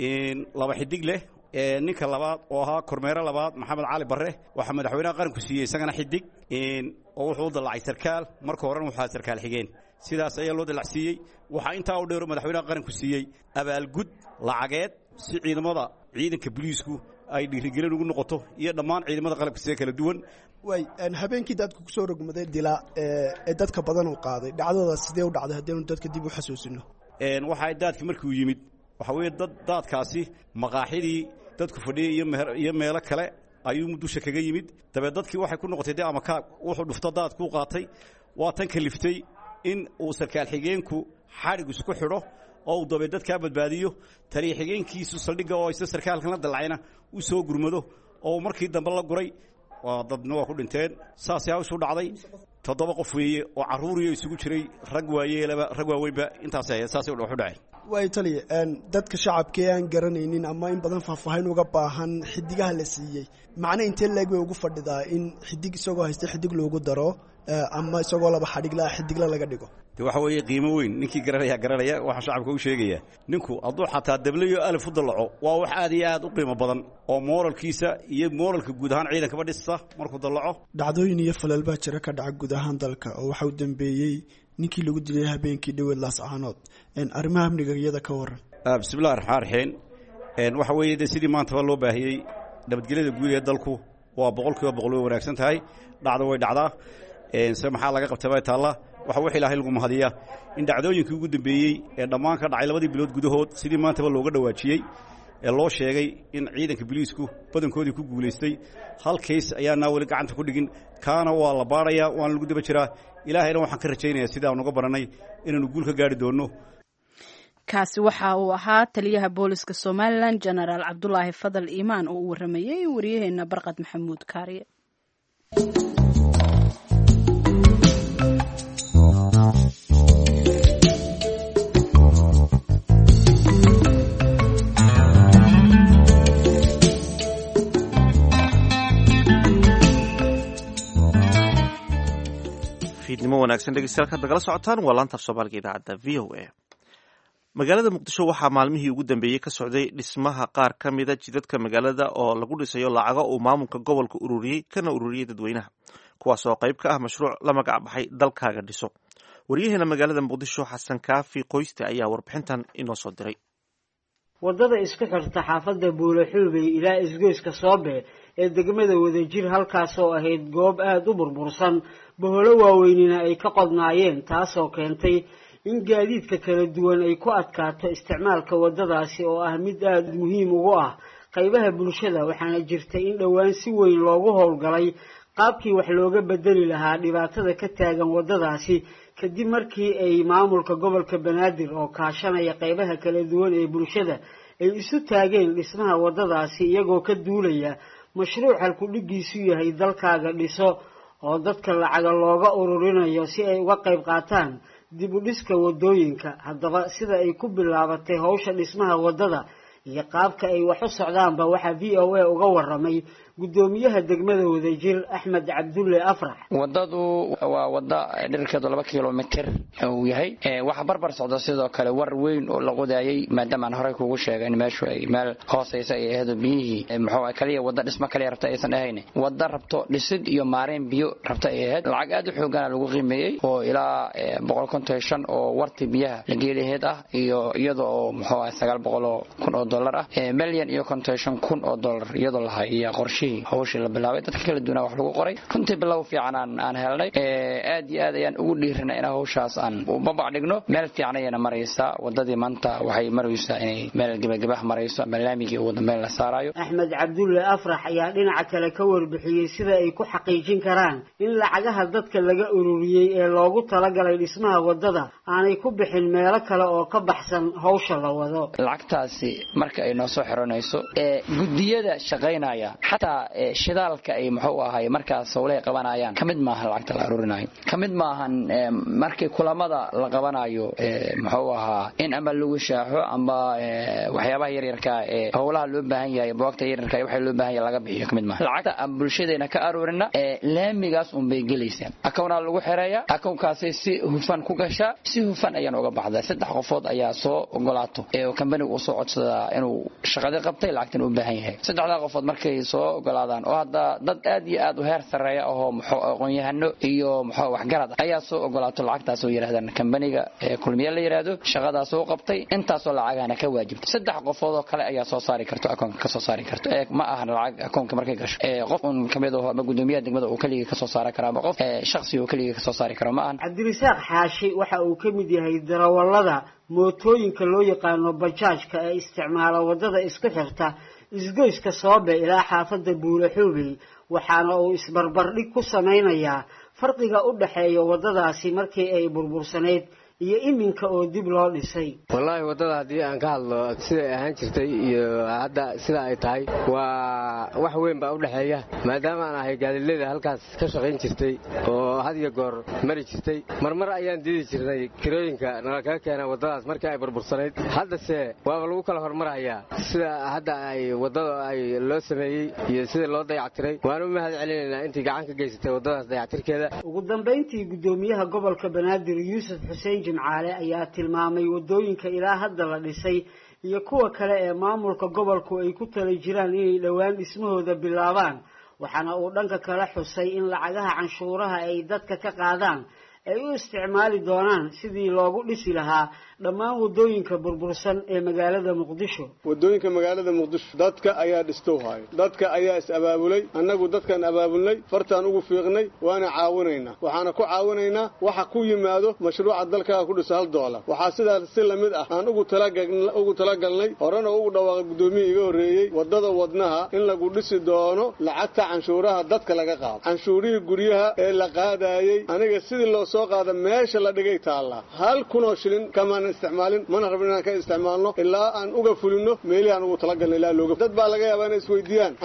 2 xidigle ninka labaad oo ahaa kormeero labaad maxamed cali barre waxaa madaxweynaha qaranku siiyey isagana xidig oo wuxuu u dallacay sarkaal marka horena waxaa sarkaal xigeen sidaas ayaa loo dallacsiiyey waxaa intaa u dheero madaxweynaha qaranku siiyey abaalgud lacageed si ciidanka biliisku ay dhiirigelin ugu noqoto iyo dhammaan ciidamada qalabka sida kala duwan. way habeenkii dadku ku soo rogmaday dila ee dadka badan uu qaaday dhacdada sidee u dhacday haddii dadka dib u xasuusino? waxaa daadkii markii uu yimid waxa weeye daadkaasi maqaaxidii dadku fadhiyay iyo meelo kale ayuu dusha kaga yimid dabeed dadkii waxay ku noqotay ama wuxuu dhufto daadkuu qaatay waa tan kaliftay in uu sarkaal xigeenku xadhig isku xidho oo uu dabeed dadkaa badbaadiyo taliya xigeenkiisu saldhigga oo isla sarkaalkan la dallacayna u soo gurmado oo markii dambe la guray waa dadna waa ku dhinteen saasay hawshu dhacday 7 qof weeye oo carruuriyo isugu jiray rag waaweynba intaasay saasay u dhacay. way taliya dadka shacabka aan garanaynin ama in badan faahfaahin uga baahan xidigaha la siiyey macna intee leeg way ugu fadhidaa in xidig isagoo haysta xidig loogu daro ama isagoo laba xidigla laga dhigo? waxa weeye qiimo weyn ninkii garanaya waxa shacabka u sheegaya ninku hadduu xataa dablayo alif u dallaco waa wax aad iyo aad u qiimo badan oo moralkiisa iyo moralka guud ahaan ciidankaba dhisa markuu dallaco. dhacdooyin iyo falal baa jira ka dhaca guud ahaan dalka oo waxa uu dambeeyey ninkii lagu dilay habeenkii dhaweed laascaanood arrimaha amniga iyada ka waran. bismillahi raxmaan raxiim waxa weeye sidii maantaba loo baahiyey nabadgelyada guud ee dalku waa 100% way wanaagsan tahay dhacdo way dhacdaa se maxaa laga qabtay bay taalla waxa wixii ilaahay lagu mahadiya in dhacdooyinkii ugu dambeeyey ee dhammaan ka dhacay 2 bilood gudahood sidii maantaba looga dhawaajiyey ee loo sheegay in ciidanka biliisku badankoodii ku guulaystay hal case ayaana wali gacanta ku dhigin kaana waa la baarayaa waana lagu daba jiraa ilaahayna waxaan ka rajaynayaa sida aan uga baranay inaanu guul ka gaari doono. kaasi waxa uu ahaa taliyaha booliska somalilan genaraal cabdulaahi fadal iimaan oo u waramayey wariyaheena barqad maxamuud kaariye. fiidnimo wanaagsan dhegeystayaal ka dagala socotaan waa laanta af soomaaliga idaacadda v o a. magaalada muqdisho waxaa maalmihii ugu dambeeyey ka socday dhismaha qaar ka mida jidadka magaalada oo lagu dhisayo lacago uu maamulka gobolka ururiyey kana ururiyey dadweynaha kuwaas oo qayb ka ah mashruuc la magac baxay dalkaaga dhiso. waryaheena magaalada muqdisho xasan kaafi qoyste ayaa warbixintan inoo soo diray. wadada isku xirta xaafadda buulaxuubey ilaa isgoyska soobe ee degmada wadajir halkaas oo ahayd goob aada u burbursan boholo waaweynina ay ka qodnaayeen taasoo keentay in gaadiidka kala duwan ay ku adkaato isticmaalka wadadaasi oo ah mid aada muhiim ugu ah qaybaha bulshada waxaana jirtay in dhowaan si weyn loogu howlgalay qaabkii wax looga bedeli lahaa dhibaatada ka taagan wadadaasi kadib markii ay maamulka gobolka banaadir oo kaashanaya qaybaha kala duwan ee bulshada ay isu taageen dhismaha wadadaasi iyagoo ka duulaya mashruuc halkudhigiisu yahay dalkaaga dhiso oo dadka lacaga looga ururinayo si ay uga qayb qaataan dib u dhiska wadooyinka. haddaba sida ay ku bilaabatay howsha dhismaha wadada iyo qaabka ay wax u socdaanba waxaa v o a uga waramay guddoomiyaha degmada wadajir axmed cabdulle afrax. wadadu waa wada dhirkeedu 2 kilomitir uu yahay. waxa barbar socda sidoo kale war weyn oo la qodaayay maadaama aan horey kugu sheegay in meeshu ay meel hooseysa ay ahayd biyihii muxuu kaliya wada dhisma kaliya rabta aysan ahayn wada rabto dhisid iyo maareen biyo rabta ay ahayd lacag aad u xoogan lagu qiimeeyay oo ilaa 155 oo warti biyaha la geeliheed ah iyo iyadoo muxuu 900,000 oo dollar ah milyan iyo 55,000 oo dollar iyadoo la hayay qorshihii hawsha la bilaabay dadka kala duwan wax lagu qoray runtii bilow fiican aan helnay aad iyo aad ayaan ugu dhiiranay in hawshaas aan u babac dhigno meel fiican ayana maraysa wadadii maanta waxay maraysaa inay meel gabagabah marayso malaamigi wada meel la saarayo. axmed cabdulle afrax ayaa dhinaca kale ka warbixiyay sida ay ku xaqiijin karaan in lacagaha dadka laga ururiyay ee loogu talagalay dhismaha wadada aanay ku bixin meelo kale oo ka baxsan hawsha la wado. lacagtaasi marka ay noo soo xiranayso gudiyada shaqeynaya xataa shidaalka ay muxuu ahay markaas hawlay qabanayaan kamid maahan lacagta la ururinayo kamid maahan markii kulamada la qabanayo muxuu ahaa in ama lagu shaaxo ama waxyaabaha yar yarka hawlaha loo baahan yahay boogta yar yarka waxa loo baahan yahay laga bixiyo kamid maahan lacagta aan bulshadeena ka arurina laamigaas un bay gelaysaa akoona lagu xireeyaa akoonkaasi si hufan ku gasha si hufan ayaan uga baxdaa 3 qofood ayaa soo ogolaato company uu soo codsada inuu shaqada qabtay lacagtan u baahan yahay 3 qofood markay soo ogolaadaan oo hadda dad aad iyo aad u heer sareeya oo aqoon-yahano iyo muxuu wax garad ayaa soo ogolaato lacagtaas oo yiraahdaan company-ga kulmiye la yiraahdo shaqadaas oo qabtay intaas oo lacagana ka waajibtay 3 qofood oo kale ayaa soo saari karto akoonka ka soo saari karto ma aha lacag akoonka markay gasho qof un kamid ah ama gudoomiyaha degmada oo kaliya ka soo saari kara ama qof shakhsi oo kaliya ka soo saari kara ma aha. cabdirisaaq xaashi waxa uu kamid yahay darawallada mootooyinka loo yaqaano bajaajka ee isticmaala wadada isku xirta isgoyska Soobe ilaa xaafada Buulaxuubey waxaana uu isbarbardhig ku sameynayaa farqiga u dhaxeeya wadadaasi markii ay burbursaneyd iyo iminka oo dib loo dhisay. wallahi wadada hadii aan ka hadlo sida ay ahaan jirtay iyo hadda sida ay tahay waa wax weyn baa u dhaxeeya maadaama aan ahay gaadileeda halkaas ka shaqeyn jirtay oo had iyo goor mari jirtay marmar ayaan didi jirnay kirooyinka nala ka keenay wadadaas markii ay burbursaneyd hadda se waa lagu kala hormarayaa sida hadda ay wadada ay loo sameeyay iyo sida loo dayactiray waan u mahad celinaynaa intii gacan ka geysatay wadadaas dayactirkeeda. ugu dambeyntii gudoomiyaha gobolka Banaadir Yuusuf Xuseen Jimcaale ayaa tilmaamay wadooyinka ilaa hadda la dhisay iyo kuwa kale ee maamulka gobolku ay ku tala jiraan inay dhawaan dhismahooda bilaabaan waxaana uu dhanka kale xusay in lacagaha canshuuraha ay dadka ka qaadaan ay u isticmaali doonaan sidii loogu dhisi lahaa dhammaan wadooyinka burbursan ee magaalada Muqdisho. wadooyinka magaalada Muqdisho dadka ayaa dhistoohay dadka ayaa is abaabulay annagu dadkan abaabulnay fartaan ugu fiiqnay waana caawinaynaa waxaana ku caawinaynaa waxa ku yimaado mashruuca dalka ku dhisa $1 waxa sidaas si lamid ah aan ugu talagalnay horena ugu dhawaaqay gudoomiyaha iga horeeyay wadada wadnaha in lagu dhisi doono lacagta canshuuraha dadka laga qaado canshuurihii guryaha ee la qaadayay aniga sidii loo soo qaado meesha la dhigay taala 1,000 shilin kama isticmaalin mana rabin inaan ka isticmaalno ilaa aan uga fulino meelaha aan ugu talagalnay ilaa looga dad baa laga yaabaa inay isweydiiyaan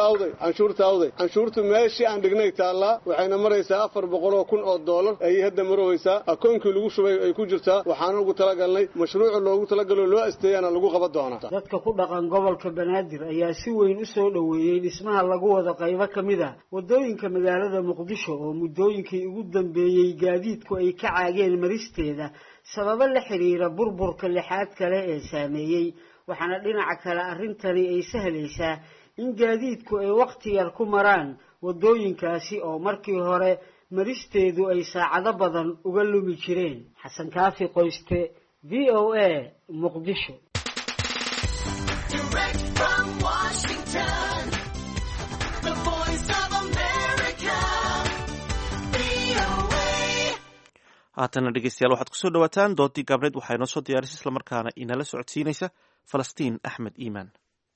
canshuurta meeshii aan dhignay taala waxayna maraysaa 400,000 oo dollar ay hadda maraysaa akoonkii lagu shubay ay ku jirtaa waxaan ugu talagalnay mashruuca loogu talagalo loo asteeyana lagu qaban doonaa. dadka ku dhaqan gobolka Banaadir ayaa si weyn u soo dhaweeyay dhismaha lagu wada qaybo kamid ah wadooyinka magaalada Muqdisho oo muddooyinkii ugu dambeeyay gaadiidku ay ka caageen maristeeda sabab la xiriira burburka lixaad kale ee saameeyay waxaana dhinaca kale arintani ay sahlaysaa in gaadiidku ay waqti yar ku maraan wadooyinkaasi oo markii hore maristeedu ay saacado badan uga lumi jireen. Xasan Kaafi Qoyste VOA Muqdisho. haatana dhegeystayaal waxaad kusoo dhawaataan doodii gaabneed waxaa inoo soo diyaarisay islamarkaana inala socodsiinaysa Falastiin Axmed Iimaan.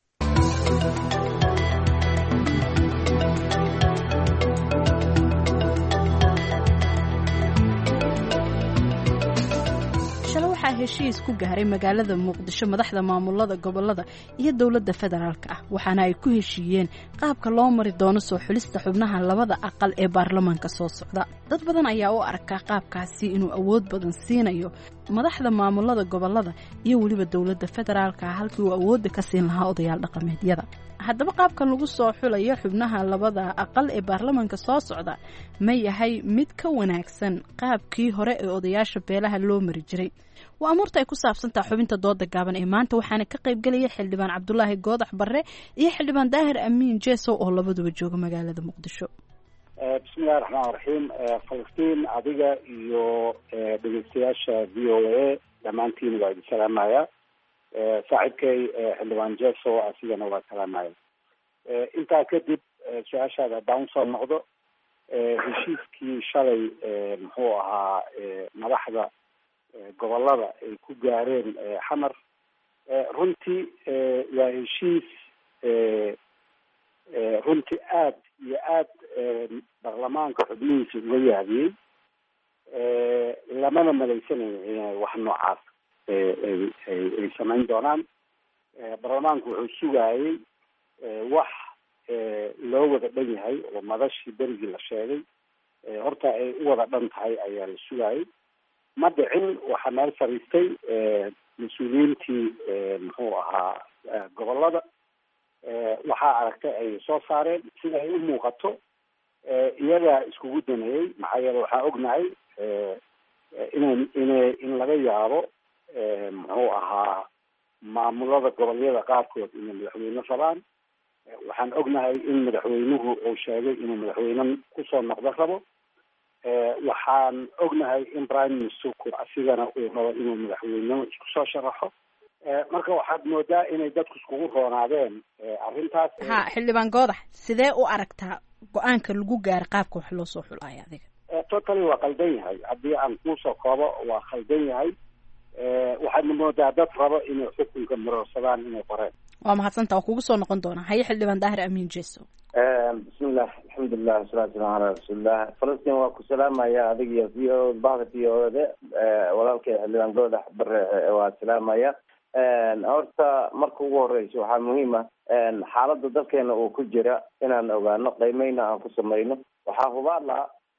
waxaa heshiis ku gaaray magaalada Muqdisho madaxda maamulada gobolada iyo dawladda federaalka ah waxaana ay ku heshiiyeen qaabka loo mari doono soo xulista xubnaha labada aqal ee baarlamaanka soo socda. dad badan ayaa u arka qaabkaasi inuu awood badan siinayo madaxda maamulada gobolada iyo waliba dawladda federaalka halkii uu awood ka siin lahaa odayaal dhaqameedyada. haddaba qaabkan lagu soo xulayo xubnaha labada aqal ee baarlamaanka soo socda ma yahay mid ka wanaagsan qaabkii hore ee odayaasha beelaha loo mari jiray? waa amuurta ay ku saabsantaha xubinta dooda gaaban ee maanta, waxaana ka qaybgelaya xildhibaan cabdulaahi goodax barre iyo xildhibaan daahir amiin jeesow oo labaduba jooga magaalada muqdisho. bismillahi raxmaan raxiim. falastiin, adiga iyo dhegeystayaasha v o a dhammaantiin waa idin salaamaya. saaxiibkay xildhibaan jeesow asigana waa salaamaya. intaa kadib su-aashaada haddaan usoo noqdo, heshiiskii shalay muxuu ahaa madaxda gobolada ay ku gaareen xamar, runtii waa heshiis runtii aad iyo aad baarlamaanka xubnihiisa uga yaabiyey. lamana malaysanayo inay wax noocaas ay samayn doonaan. baarlamaanku wuxuu sugayey wax loo wada dhan yahay oo madashii berigii la sheegay horta ay u wada dhan tahay ayaa la sugayey. ma dhicin. waxaa meel fadhiistay mas-uuliyiintii muxuu ahaa gobolada. waxaa aragtay ay soo saareen sida ay u muuqato iyagaa iskugu daneeyey. maxaa yeele waxaa ognahay in laga yaabo muxuu ahaa maamulada gobolyada qaarkood inay madaxweyne rabaan. waxaan ognahay in madaxweynuhu uu sheegay inuu madaxweyne kusoo noqdo rabo. waxaan ognahay in prime ministerku asigana uu rabo inuu madaxweyne isku soo sharaxo. marka waxaad moodaa inay dadku iskugu roonaadeen arrintaas. ha xildhibaan goodax, sidee u aragtaa go-aanka lagu gaaro qaabka wax loo soo xulayo adiga? totally waa qaldan yahay. haddii aan kuusoo koobo, waa qaldan yahay. waxaadna moodaa dad rabo inay xukunka marorsadaan inay qoreen. waa mahadsanta, waa kugu soo noqon doonaa. haye xildhibaan daahir amiin jeesow. bismillah, alxamdulilah, wasalaatu wasalaamu calaa rasuulillah. falastiin waa ku salaamaya adiga iyo v o bahda v o da. walaalkay xildhibaan goodax bare waa salaamaya. horta marka ugu horeysa waxaa muhiim ah xaalada dalkeena uu ku jira inaan ogaano, qiimeyna aan ku samayno. waxaa hubaala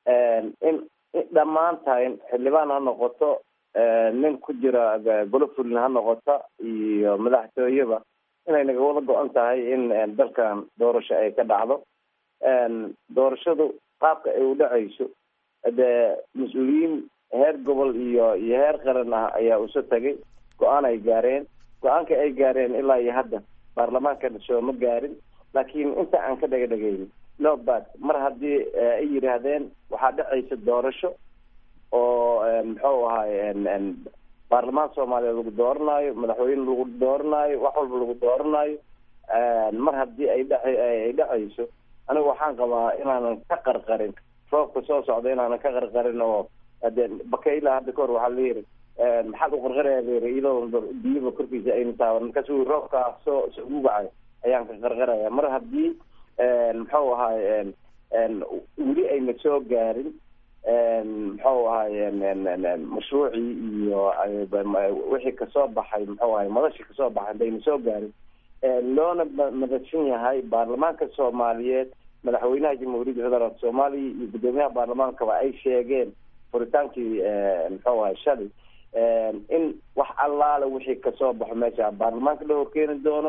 in dhammaantayn xildhibaan ha noqoto, nin ku jira golo fulin ha noqota iyo madaxtooyeba, inay naga wada go-an tahay in dalkan doorasho ay ka dhacdo. doorashadu qaabka ay u dhacayso, dee mas-uuliyiin heer gobol iyo heer qaran ah ayaa uso tagay, go-aan ay gaareen. go-aanka ay gaareen ilaa iyo hadda baarlamaanka soo ma gaarin. laakiin inta aan ka dhagadhagayn lobad mar haddii ay yidhaahdeen waxaa dhacaysa doorasho oo muxuu ahaay baarlamaan soomaaliya lagu dooranaayo, madaxweyne lagu dooranaayo, wax walba lagu dooranaayo. mar haddii ay dhacayso, anigu waxaan qabaa inaanan ka qarqarin roobka soo socda, inaanan ka qarqarin. oo bakayla hadda kahor waxaa layiri maxaad u qarqaraya layiri iyadoo biyaba korkiisa ayna taaban. markaasuu roobkaa soo ugacay ayaan ka qarqaraya. mar haddii muxuu ahaay weli ayna soo gaarin muxuu ahaay mashruucii iyo wixii kasoo baxay, muxuu ahay madashii kasoo baxay hadayna soo gaarin, loona madashan yahay baarlamaanka soomaaliyeed, madaxweynaha jamhuuriyadda federaalk soomaaliya iyo guddoomiyaha baarlamaankaba ay sheegeen furitaankii muxuu ahay shalay in wax allaale wixii kasoo baxo meesha baarlamaanka la horkeeni doono.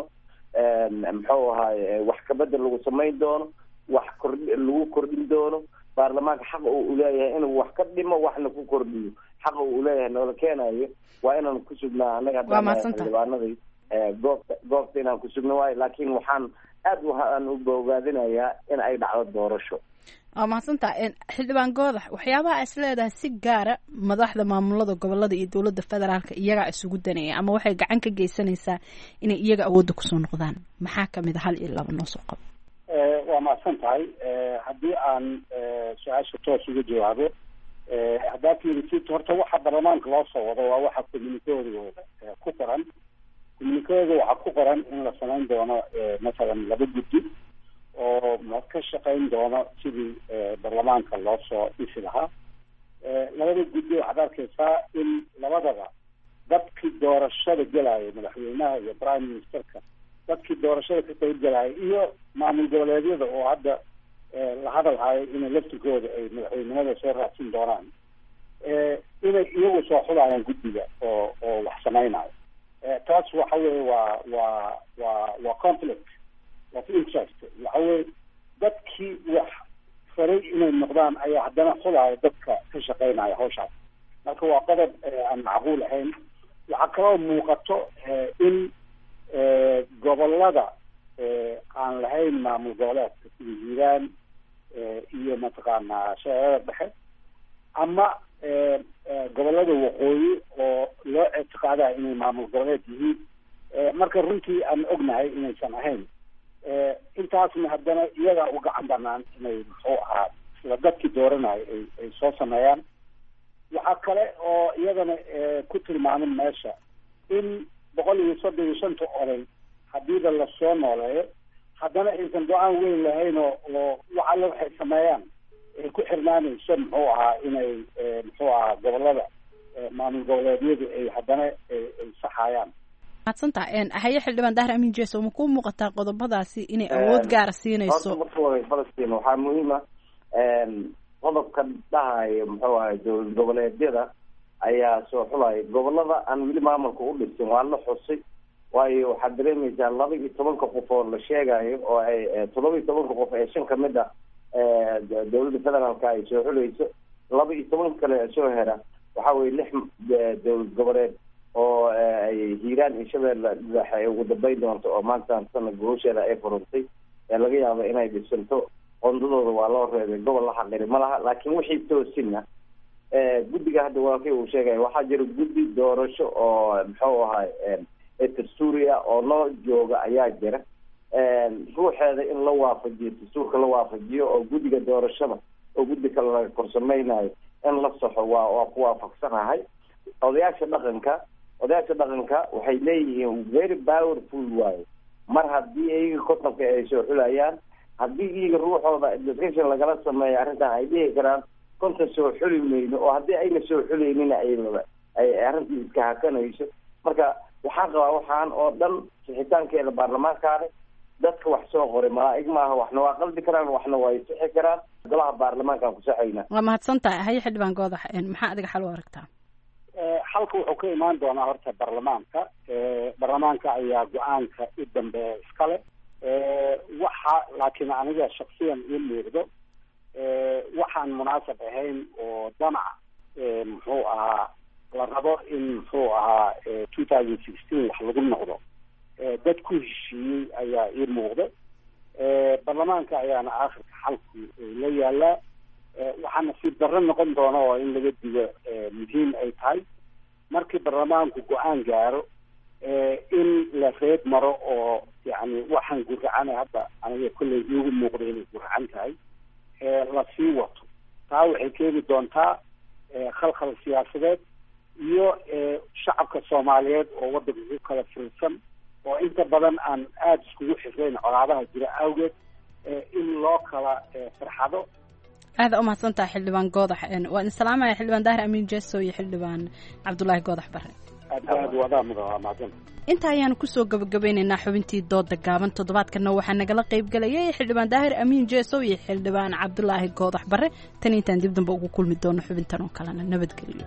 muxuu ahaay wax kabedel lagu samayn doono, wax lagu kordhin doono. baarlamaanka xaqa uu uleeyahay inuu wax ka dhimo, waxna ku kordhiyo. xaqa uu uleeyahay noola keenayo waa inaan ku sugnaa anaga xildhibaanadii goobta inaan ku sugno waayo. laakiin waxaan aan u bogaadinayaa in ay dhacdo doorasho. waa mahadsantaa xildhibaan goodax. waxyaabaha is leedahay si gaara madaxda maamulada gobolada iyo dowladda federaalka iyagaa isugu danaya ama waxay gacan ka geysanaysaa inay iyaga awoodda kusoo noqdaan, maxaa kamid a? 1 iyo 2 noo soo qabo. waa mahadsan tahay. haddii aan su-aasha toos uga jawaabo, haddaa fiirisid horta waxa baarlamaanka loo soo wado waa waxa communikeedooda ku qoran. communikeeda waxaa ku qoran in la samayn doono masalan 2 guddi oo ka shaqayn doono sidii baarlamaanka loo soo dhisi lahaa. 2 guddi waxaad arkaysaa in labadaba dadkii doorashada gelaya, madaxweynaha iyo prime ministerka, dadkii doorashada ka qayb galaya iyo maamul goboleedyada oo hadda la hadal hayo inay laftirkooda ay madaxweynimada soo raacsin doonaan, inay iyagu soo xulayaan guddiga oo wax samaynayo. taas waxa weeye waa conflict of interest waxa weye dadkii wax faray inay noqdaan ayaa haddana xulaya dadka ka shaqeynaya hawshaas marka waa qodob aan macquul ahayn waxaa kaloo muuqato in gobolada aan lahayn maamul goboleedka sida hiiraan iyo mataqaanaa shabeellada dhexe ama gobolada waqooyi oo loo ictiqaadaya inay maamul goboleed yihiin marka runtii aan ognahay inaysan ahayn intaasna haddana iyagaa u gacan banaan inay muxuu ahaa sida dadkii dooranaya ay soo sameeyaan waxaa kale oo iyadana ku tilmaamin meesha in 135 oday hadiiba lasoo nooleeyo haddana aysan go-aan weyn lahayn oo wax alle waxay sameeyaan ay ku xirnaanayso muxuu ahaa inay muxuu ahaa gobolada maamul goboleedyadu ay haddana ay saxayaan maadsantaa haye xildhibaan daahir amiin jeeso ma kuu muuqataa qodobadaasi inay awood gaara siinayso falastiin waxaa muhiima qodobka dhahayo muxuu ahay dowlad goboleedyada ayaa soo xulaya gobolada aan weli maamulka u dhisin waa la xusay waayo waxaad dareemaysaa 12 qof oo la sheegayo oo ay 17 qof ee 5 kamid ah dowladda federaalka ay soo xulayso 12 kale soo hera waxa weeye 6 dowlad goboleed oo ay hiiraan iyo shabeelle dhexe ay ugu dambeyn doonto oo maanta sanad guusheeda ay furantay ee laga yaabo inay dhisanto qondadooda waa loo reebay gobol la xaqiri ma laha laakiin wixii toosina guddiga hadda waa kii uu sheegay waxaa jira guddi doorasho oo muxuu ahay dastuuriya oo loo jooga ayaa jira ruuxeeda in la waafajiyo dastuurka la waafajiyo oo guddiga doorashada oo guddi kale laga korsameynayo in la saxo waa ku waafaqsanahay odayaasha dhaqanka waxay leeyihiin very powerful waayo mar haddii iyaga kotonka ay soo xulayaan haddii iyaga ruuxooda discussion lagala sameeyo arrintan ay dhihi karaan konton soo xuli mayno oo haddii ayna soo xuleynina ay arrintii iska hakanayso marka waxaan qabaa waxaan oo dhan sixitaankeeda baarlamaankaani dadka wax soo qoray malaa'ig maaha waxna waa qalbi karaan waxna waa sixi karaan golaha baarlamaankaan ku saxayna waa mahadsantahay haye xildhibaan goodax maxaa adiga xal u aragtaa xalka wuxuu ka imaan doonaa horta baarlamaanka ayaa go-aanka u dambeeya iskale waxa laakiin aniga shaksiyan ii muuqdo waxaan munaasab ahayn oo damac muxuu ahaa la rabo in muxuu ahaa 2016 wax lagu noqdo dad ku heshiiyey ayaa ii muuqda baarlamaanka ayaana aakhirka xalku la yaalaa waxaa nasiib darro noqon doona oo in laga digo muhiim ay tahay markii baarlamaanku go-aan gaaro in la reeb maro oo yani waxaan guracana hadda aniga kolley iigu muuqda inay guracan tahay lasii wato taa waxay keeni doontaa khalkhal siyaasadeed iyo shacabka soomaaliyeed oo waddanka ku kala fiirsan oo inta badan aan aada iskugu xirreyn colaadaha jira awgeed in loo kala farxado aada u mahadsantaha xildhibaan goodax waa idin salaamaya xildhibaan daahir amiin jeeso iyo xildhibaan cabdulaahi goodax bare inta ayaanu kusoo gabagabeynaynaa xubintii dooda gaaban toddobaadkana waxaa nagala qayb galayay xildhibaan daahir amiin jeeso iyo xildhibaan cabdulaahi goodax bare tan intaan dib dambe ugu kulmi doono xubintan oo kalena nabadgelyo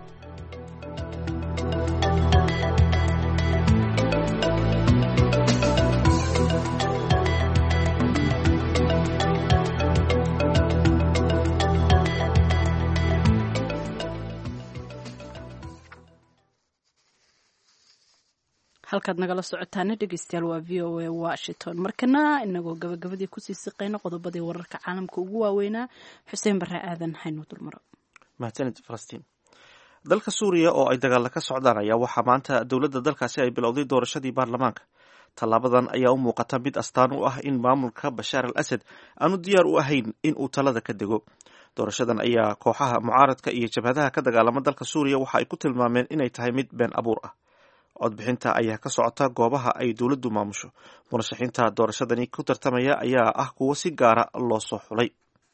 halkaad nagala socotaana dhegeystayaal waa v o a washington markana inagoo gabagabadii kusii siqayna qodobadii wararka caalamka ugu waaweynaa xuseen bare aadan haynu dulmaro mahadsanid falastiin dalka suuriya oo ay dagaalla ka socdaan ayaa waxaa maanta dowladda dalkaasi ay bilowday doorashadii baarlamaanka tallaabadan ayaa u muuqata mid astaan u ah in maamulka bashaar al asad aanu diyaar u ahayn in uu talada ka dego doorashadan ayaa kooxaha mucaaradka iyo jabhadaha ka dagaalama dalka suuriya waxa ay ku tilmaameen inay tahay mid been abuur ah codbixinta ayaa ka socota goobaha ay dowladdu maamusho murashaxiinta doorashadani ku tartamaya ayaa ah kuwo si gaara loo soo xulay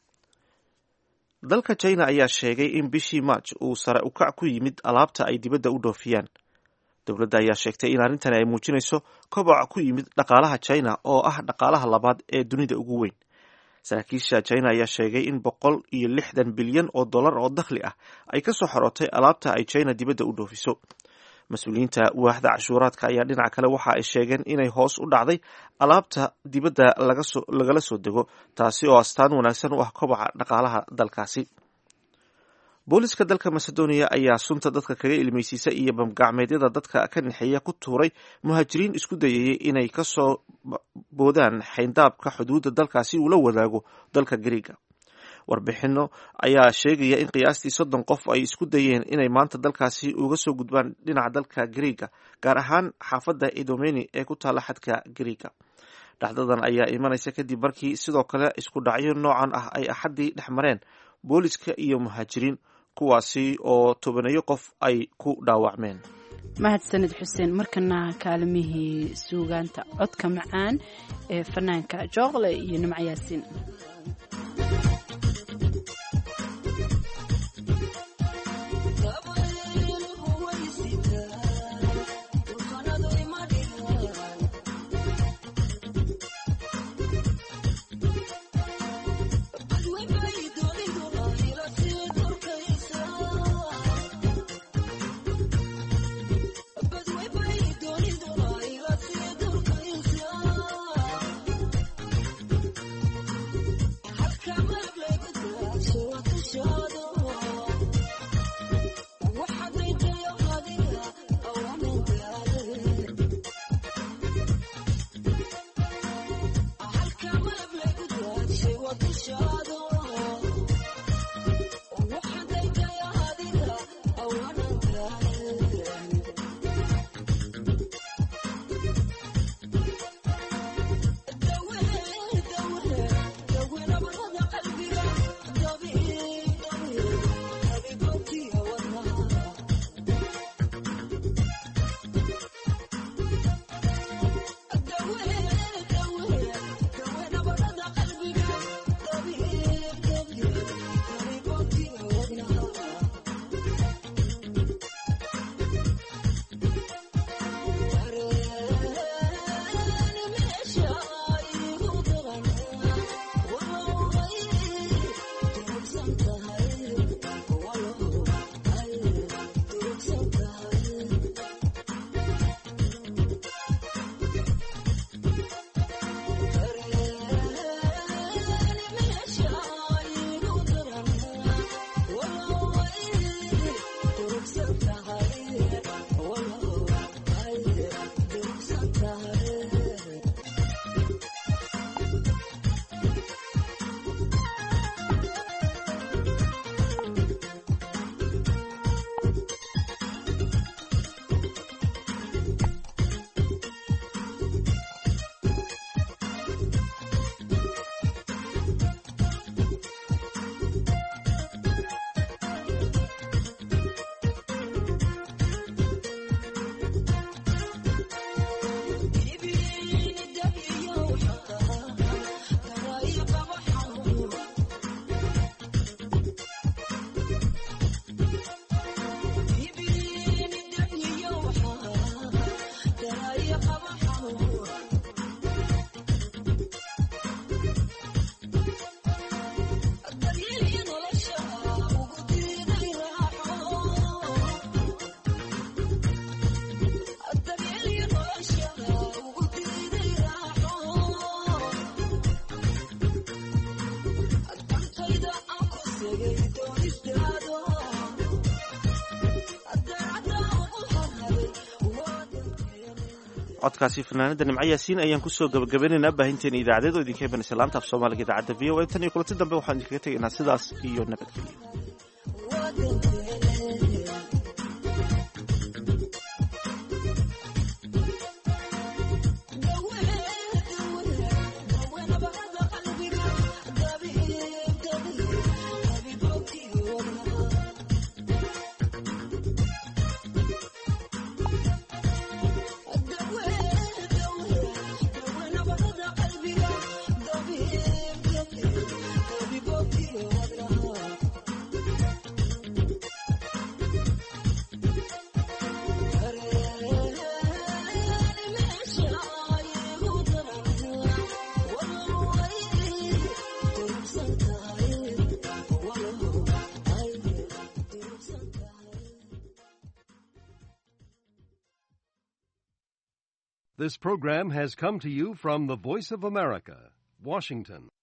dalka china ayaa sheegay in bishii march uu sare ukac ku yimid alaabta ay dibadda u dhoofiyaan dowladda ayaa sheegtay in arrintani ay muujinayso koboc ku yimid dhaqaalaha china oo ah dhaqaalaha labaad ee dunida ugu weyn saraakiisha china ayaa sheegay in 160 bilyan oo dollar oo dakhli ah ay ka soo xorootay alaabta ay china dibadda u dhoofiso mas-uuliyiinta waaxda cashuuraadka ayaa dhinaca kale waxa ay sheegeen inay hoos u dhacday alaabta dibadda lagala soo dego, taasi oo astaan wanaagsan u ah kobaca dhaqaalaha dalkaasi. booliska dalka macedonia ayaa sunta dadka kaga ilmeysiisa iyo bamgacmeedyada dadka ka nexeeya ku tuuray muhaajiriin isku dayayay inay kasoo boodaan xayndaabka xuduudda dalkaasi uu la wadaago dalka Giriiga. warbixino ayaa sheegaya in qiyaastii 30 qof ay isku dayeen inay maanta dalkaasi uga soo gudbaan dhinaca dalka Giriiga, gaar ahaan xaafadda Idomeni ee ku taala xadka Giriiga. dhacdadan ayaa imanaysa kadib markii sidoo kale isku dhacyo noocan ah ay axadii dhexmareen booliska iyo muhaajiriin, kuwaasi oo tobaneeyo qof ay ku dhaawacmeen. mahadsanid xuseen. markana kaalimihii suugaanta codka macaan ee fanaanka Jooqle iyo Nimco Yaasiin. codkaasi fanaanada Nimco Yaasiin ayaan kusoo gabagabaynaynaa baahinteena idaacadeed oo idinka imanaysa laanta af Soomaaliga idaacadda VOA. tan iyo kulanti dambe waxaan idinkaga tegaynaa sidaas iyo nabadgelyo. This program has come to you from the Voice of America, Washington.